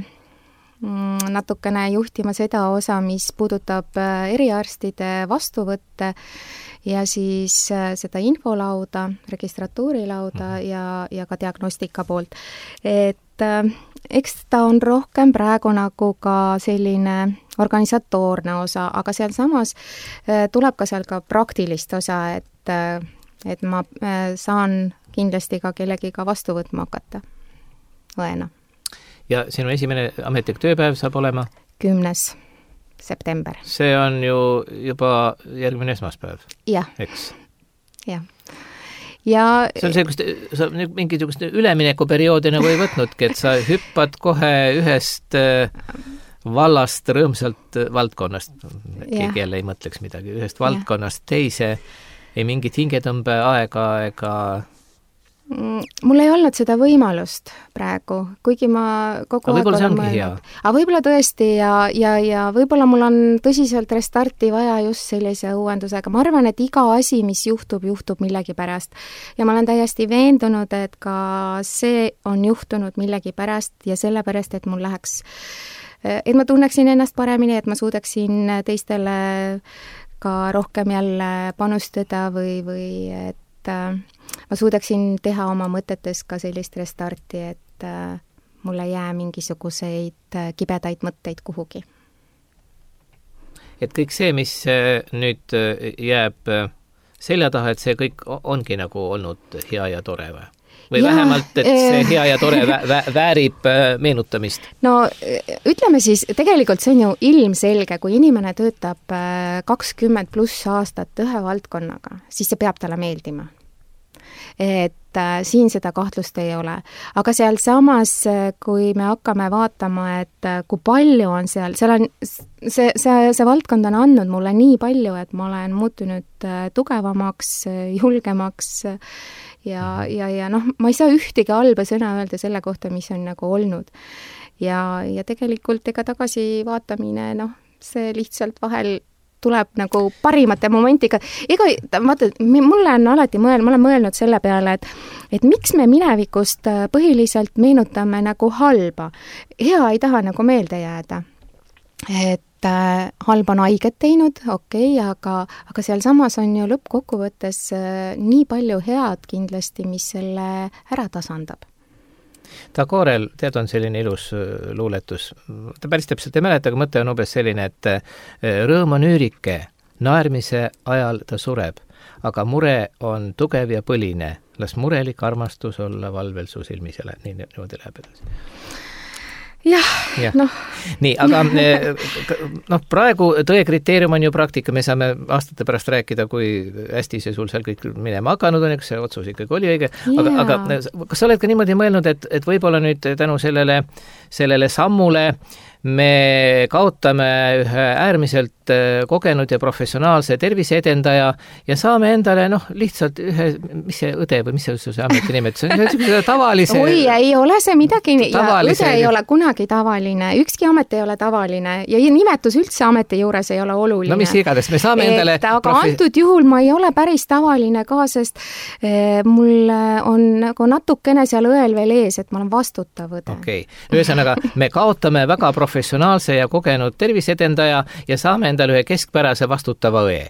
S5: natukene juhtima seda osa, mis puudutab eriarstide vastuvõtte ja siis seda infolauda, registratuurilauda mm. ja, ja ka diagnostika poolt. Et eks ta on rohkem praegu nagu ka selline organisatoorne osa, aga seal samas tuleb ka seal ka praktilist osa, et, et ma saan kindlasti ka kellegiga vastu võtma hakata õena.
S1: Ja sinu esimene ametlik tööpäev saab olema?
S5: kümnes september.
S1: See on ju juba järgmine esmaspäev.
S5: Jah.
S1: Eks?
S5: Jah. Ja
S1: see on see, kus te, sa mingisugust üleminekuperioodi nagu ei võtnudki, et sa hüppad kohe ühest vallast rõõmsalt valdkonnast, keegi jälle ei mõtleks midagi, ühest valdkonnast teise, ei mingit hingetõmbe aega ega...
S5: Mul ei olnud seda võimalust praegu, kuigi ma kogu
S1: aeg võib-olla see ongi hea.
S5: Aga võib-olla tõesti ja, ja, ja võib-olla mul on tõsiselt restarti vaja just sellise uuendusega. Ma arvan, et iga asi, mis juhtub, juhtub millegi pärast. Ja ma olen täiesti veendunud, et ka see on juhtunud millegi pärast ja sellepärast, et mul läheks, et ma tunneksin ennast paremini, et ma suudaksin teistele ka rohkem jälle panustada või, või et ma suudaksin teha oma mõtetes ka sellist restarti, et mulle ei jää mingisuguseid kibedaid mõtteid kuhugi.
S1: Et kõik see, mis nüüd jääb selja taha, et see kõik ongi nagu olnud hea ja tore või? või ja, vähemalt, et see hea ja tore vä- vä- väärib meenutamist?
S5: No ütleme siis, tegelikult see on ju ilmselge, kui inimene töötab kakskümmend pluss aastat ühe valdkonnaga, siis see peab talle meeldima. Et äh, siin seda kahtlust ei ole. Aga seal samas, kui me hakkame vaatama, et äh, kui palju on seal, seal on, see, see, see valdkond on andnud mulle nii palju, et ma olen muutunud äh, tugevamaks, julgemaks ja, ja, ja noh, ma ei saa ühtegi halba sõna öelda selle kohta, mis on nagu olnud. Ja, ja tegelikult ega tagasi vaatamine, noh, see lihtsalt vahel tuleb nagu parimate momentiga. Ega, vaata, mulle on alati mõelnud, ma olen mõelnud selle peale, et, et miks me minevikust põhiliselt meenutame nagu halba. Hea ei taha nagu meelde jääda. Et äh, halb on haiget teinud, okei, okay, aga, aga seal samas on ju lõppkokkuvõttes äh, nii palju head kindlasti, mis selle ära tasandab.
S1: Tagorel, tead, on selline ilus luuletus. Ta päris täpselt ei mäleta, aga mõte on umbes selline, et rõõm on üürike, naermise ajal ta sureb, aga mure on tugev ja põline. Las murelik armastus olla valvel su silmisele. Nii niimoodi läheb edasi.
S5: Jah,
S1: ja.
S5: noh.
S1: Nii, aga noh, praegu tõe kriteerium on ju praktika, me saame aastate pärast rääkida, kui hästi see sul seal kõik minema hakanud on, eks see otsus ikkagi oli õige, aga, aga kas sa oled ka niimoodi mõelnud, et, et võib-olla nüüd tänu sellele, sellele sammule me kaotame ühe äärmiselt kogenud ja professionaalse terviseedendaja ja saame endale noh, lihtsalt ühe, mis see õde või mis see, see ameti nimetus on, see tavalise...
S5: Oi, ei ole see midagi, tavalise... ja õde ei ole kunagi tavaline, ükski amet ei ole tavaline ja nimetus üldse ameti juures ei ole oluline.
S1: No mis igades, me saame et, endale...
S5: Aga profi... antud juhul ma ei ole päris tavaline ka, sest eh, mul on nagu natukene seal õel veel ees, et ma olen vastutav õde.
S1: Okei, okay. Ühesõnaga, me kaotame väga professionaalse professionaalse ja kogenud tervisedendaja ja saame endale ühe keskpärase vastutava õe.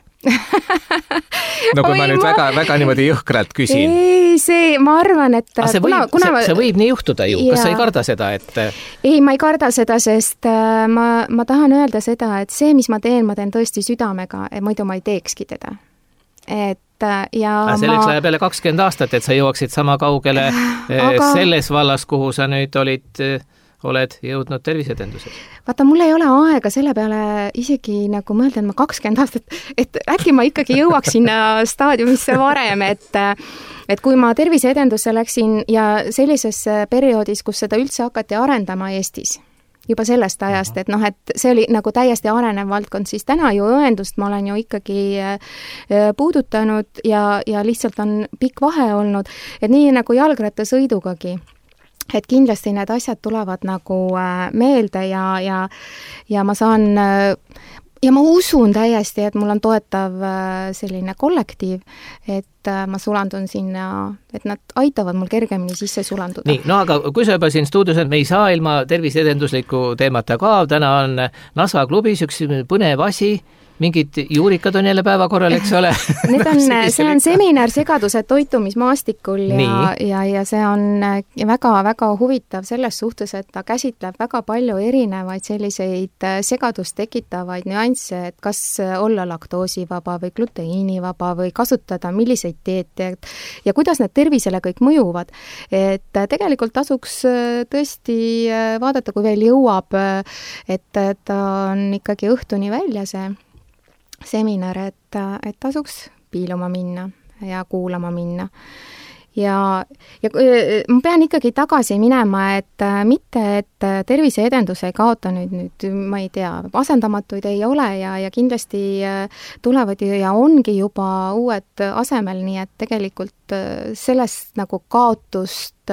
S1: No kui Oi, ma nüüd ma... väga, väga niimoodi jõhkralt küsin.
S5: Ei, see, ma arvan, et...
S1: Ah, see, kuna, võib, kuna... See, see võib nii juhtuda ju, ja... kas sa ei karda seda, et...
S5: Ei, ma ei karda seda, sest ma, ma tahan öelda seda, et see, mis ma teen, ma teen tõesti südamega, et muidu ma ei teekski teda. Et ja
S1: ah, selleks
S5: ma...
S1: läheb jälle kakskümmend aastat, et sa jõuaksid sama kaugele Aga... selles vallas, kuhu sa nüüd olid... oled jõudnud terviseedenduses?
S5: Vaata, mul ei ole aega selle peale isegi nagu mõelda, et ma kakskümmend aastat, et äkki ma ikkagi jõuaks sinna staadiumisse varem, et, et kui ma terviseedendusse läksin ja sellises perioodis, kus seda üldse hakati arendama Eestis, juba sellest ajast, et noh, et see oli nagu täiesti arenev valdkond, siis täna ju õendust ma olen ju ikkagi puudutanud ja, ja lihtsalt on pikk vahe olnud, et nii nagu jalgrattasõidugagi, et kindlasti need asjad tulevad nagu meelde ja, ja, ja ma saan, ja ma usun täiesti, et mul on toetav selline kollektiiv, et ma sulandun sinna, et nad aitavad mul kergemini sisse sulanduda.
S1: Nii, no aga kui sa juba siin stuudios on, me ei saa ilma terviseedendusliku teemata ka, täna on Nasva klubis üks põnev asi, mingid juurikad on jälle päevakorral, eks ole?
S5: Need on, see on seminar segadused toitumismaastikul ja, ja, ja see on väga, väga huvitav selles suhtes, et ta käsitleb väga palju erinevaid selliseid segadust tekitavaid nüansse, et kas olla laktoosivaba või gluteiinivaba või kasutada milliseid dieete ja kuidas need tervisele kõik mõjuvad. Et tegelikult tasuks tõesti vaadata, kui veel jõuab, et ta on ikkagi õhtuni välja see seminar, et, et tasuks piiluma minna ja kuulama minna. Ja, ja ma pean ikkagi tagasi minema, et mitte, et terviseedendus ei kaota nüüd, nüüd, ma ei tea, asendamatuid ei ole ja, ja kindlasti tulevad ju ja ongi juba uued asemel, nii et tegelikult sellest nagu kaotust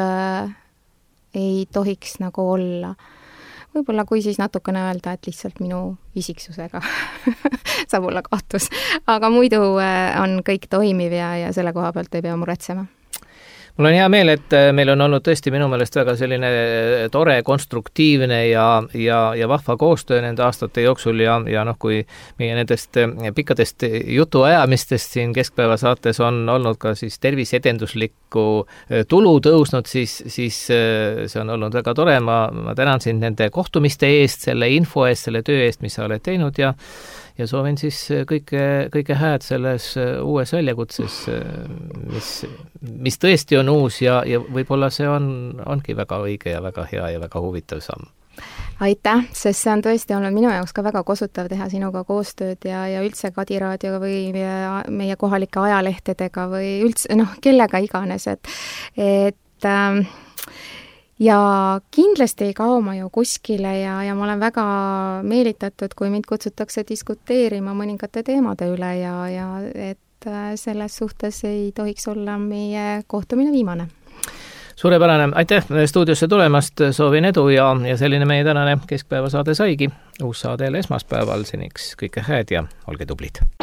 S5: ei tohiks nagu olla. Võib-olla kui siis natukene öelda, et lihtsalt minu isiksusega saab olla kaotus. Aga muidu on kõik toimiv ja, ja selle koha pealt ei pea muretsema.
S1: Mul on hea meel, et meil on olnud tõesti minu meelest väga selline tore, konstruktiivne ja, ja, ja vahva koostöö nende aastate jooksul ja, ja noh, kui meie nendest pikkadest jutuajamistest siin Keskpäeva saates on olnud ka siis terviseedenduslikku tulu tõusnud, siis, siis see on olnud väga tore. Ma, ma tänan sind nende kohtumiste eest, selle info eest, selle töö eest, mis sa oled teinud ja ja soovin siis kõike, kõike hääd selles uues väljakutses, mis, mis tõesti on uus ja, ja võib-olla see on, ongi väga õige ja väga hea ja väga huvitav samm.
S5: Aitäh, sest see on tõesti olnud minu jaoks ka väga kosutav teha sinuga koostööd ja, ja üldse Kadi raadioga või meie kohalike ajalehtedega või üldse, noh, kellega iganes, et et ähm, ja kindlasti ei kao ma ju kuskile ja, ja ma olen väga meelitatud, kui mind kutsutakse diskuteerima mõningate teemade üle ja, ja et selles suhtes ei tohiks olla meie kohtumine viimane.
S1: Suurepärane, aitäh stuudiosse tulemast, soovin edu ja, ja selline meie tänane keskpäeva saade saigi. Uus saade esmaspäeval, seniks kõike hääd ja olge tublid!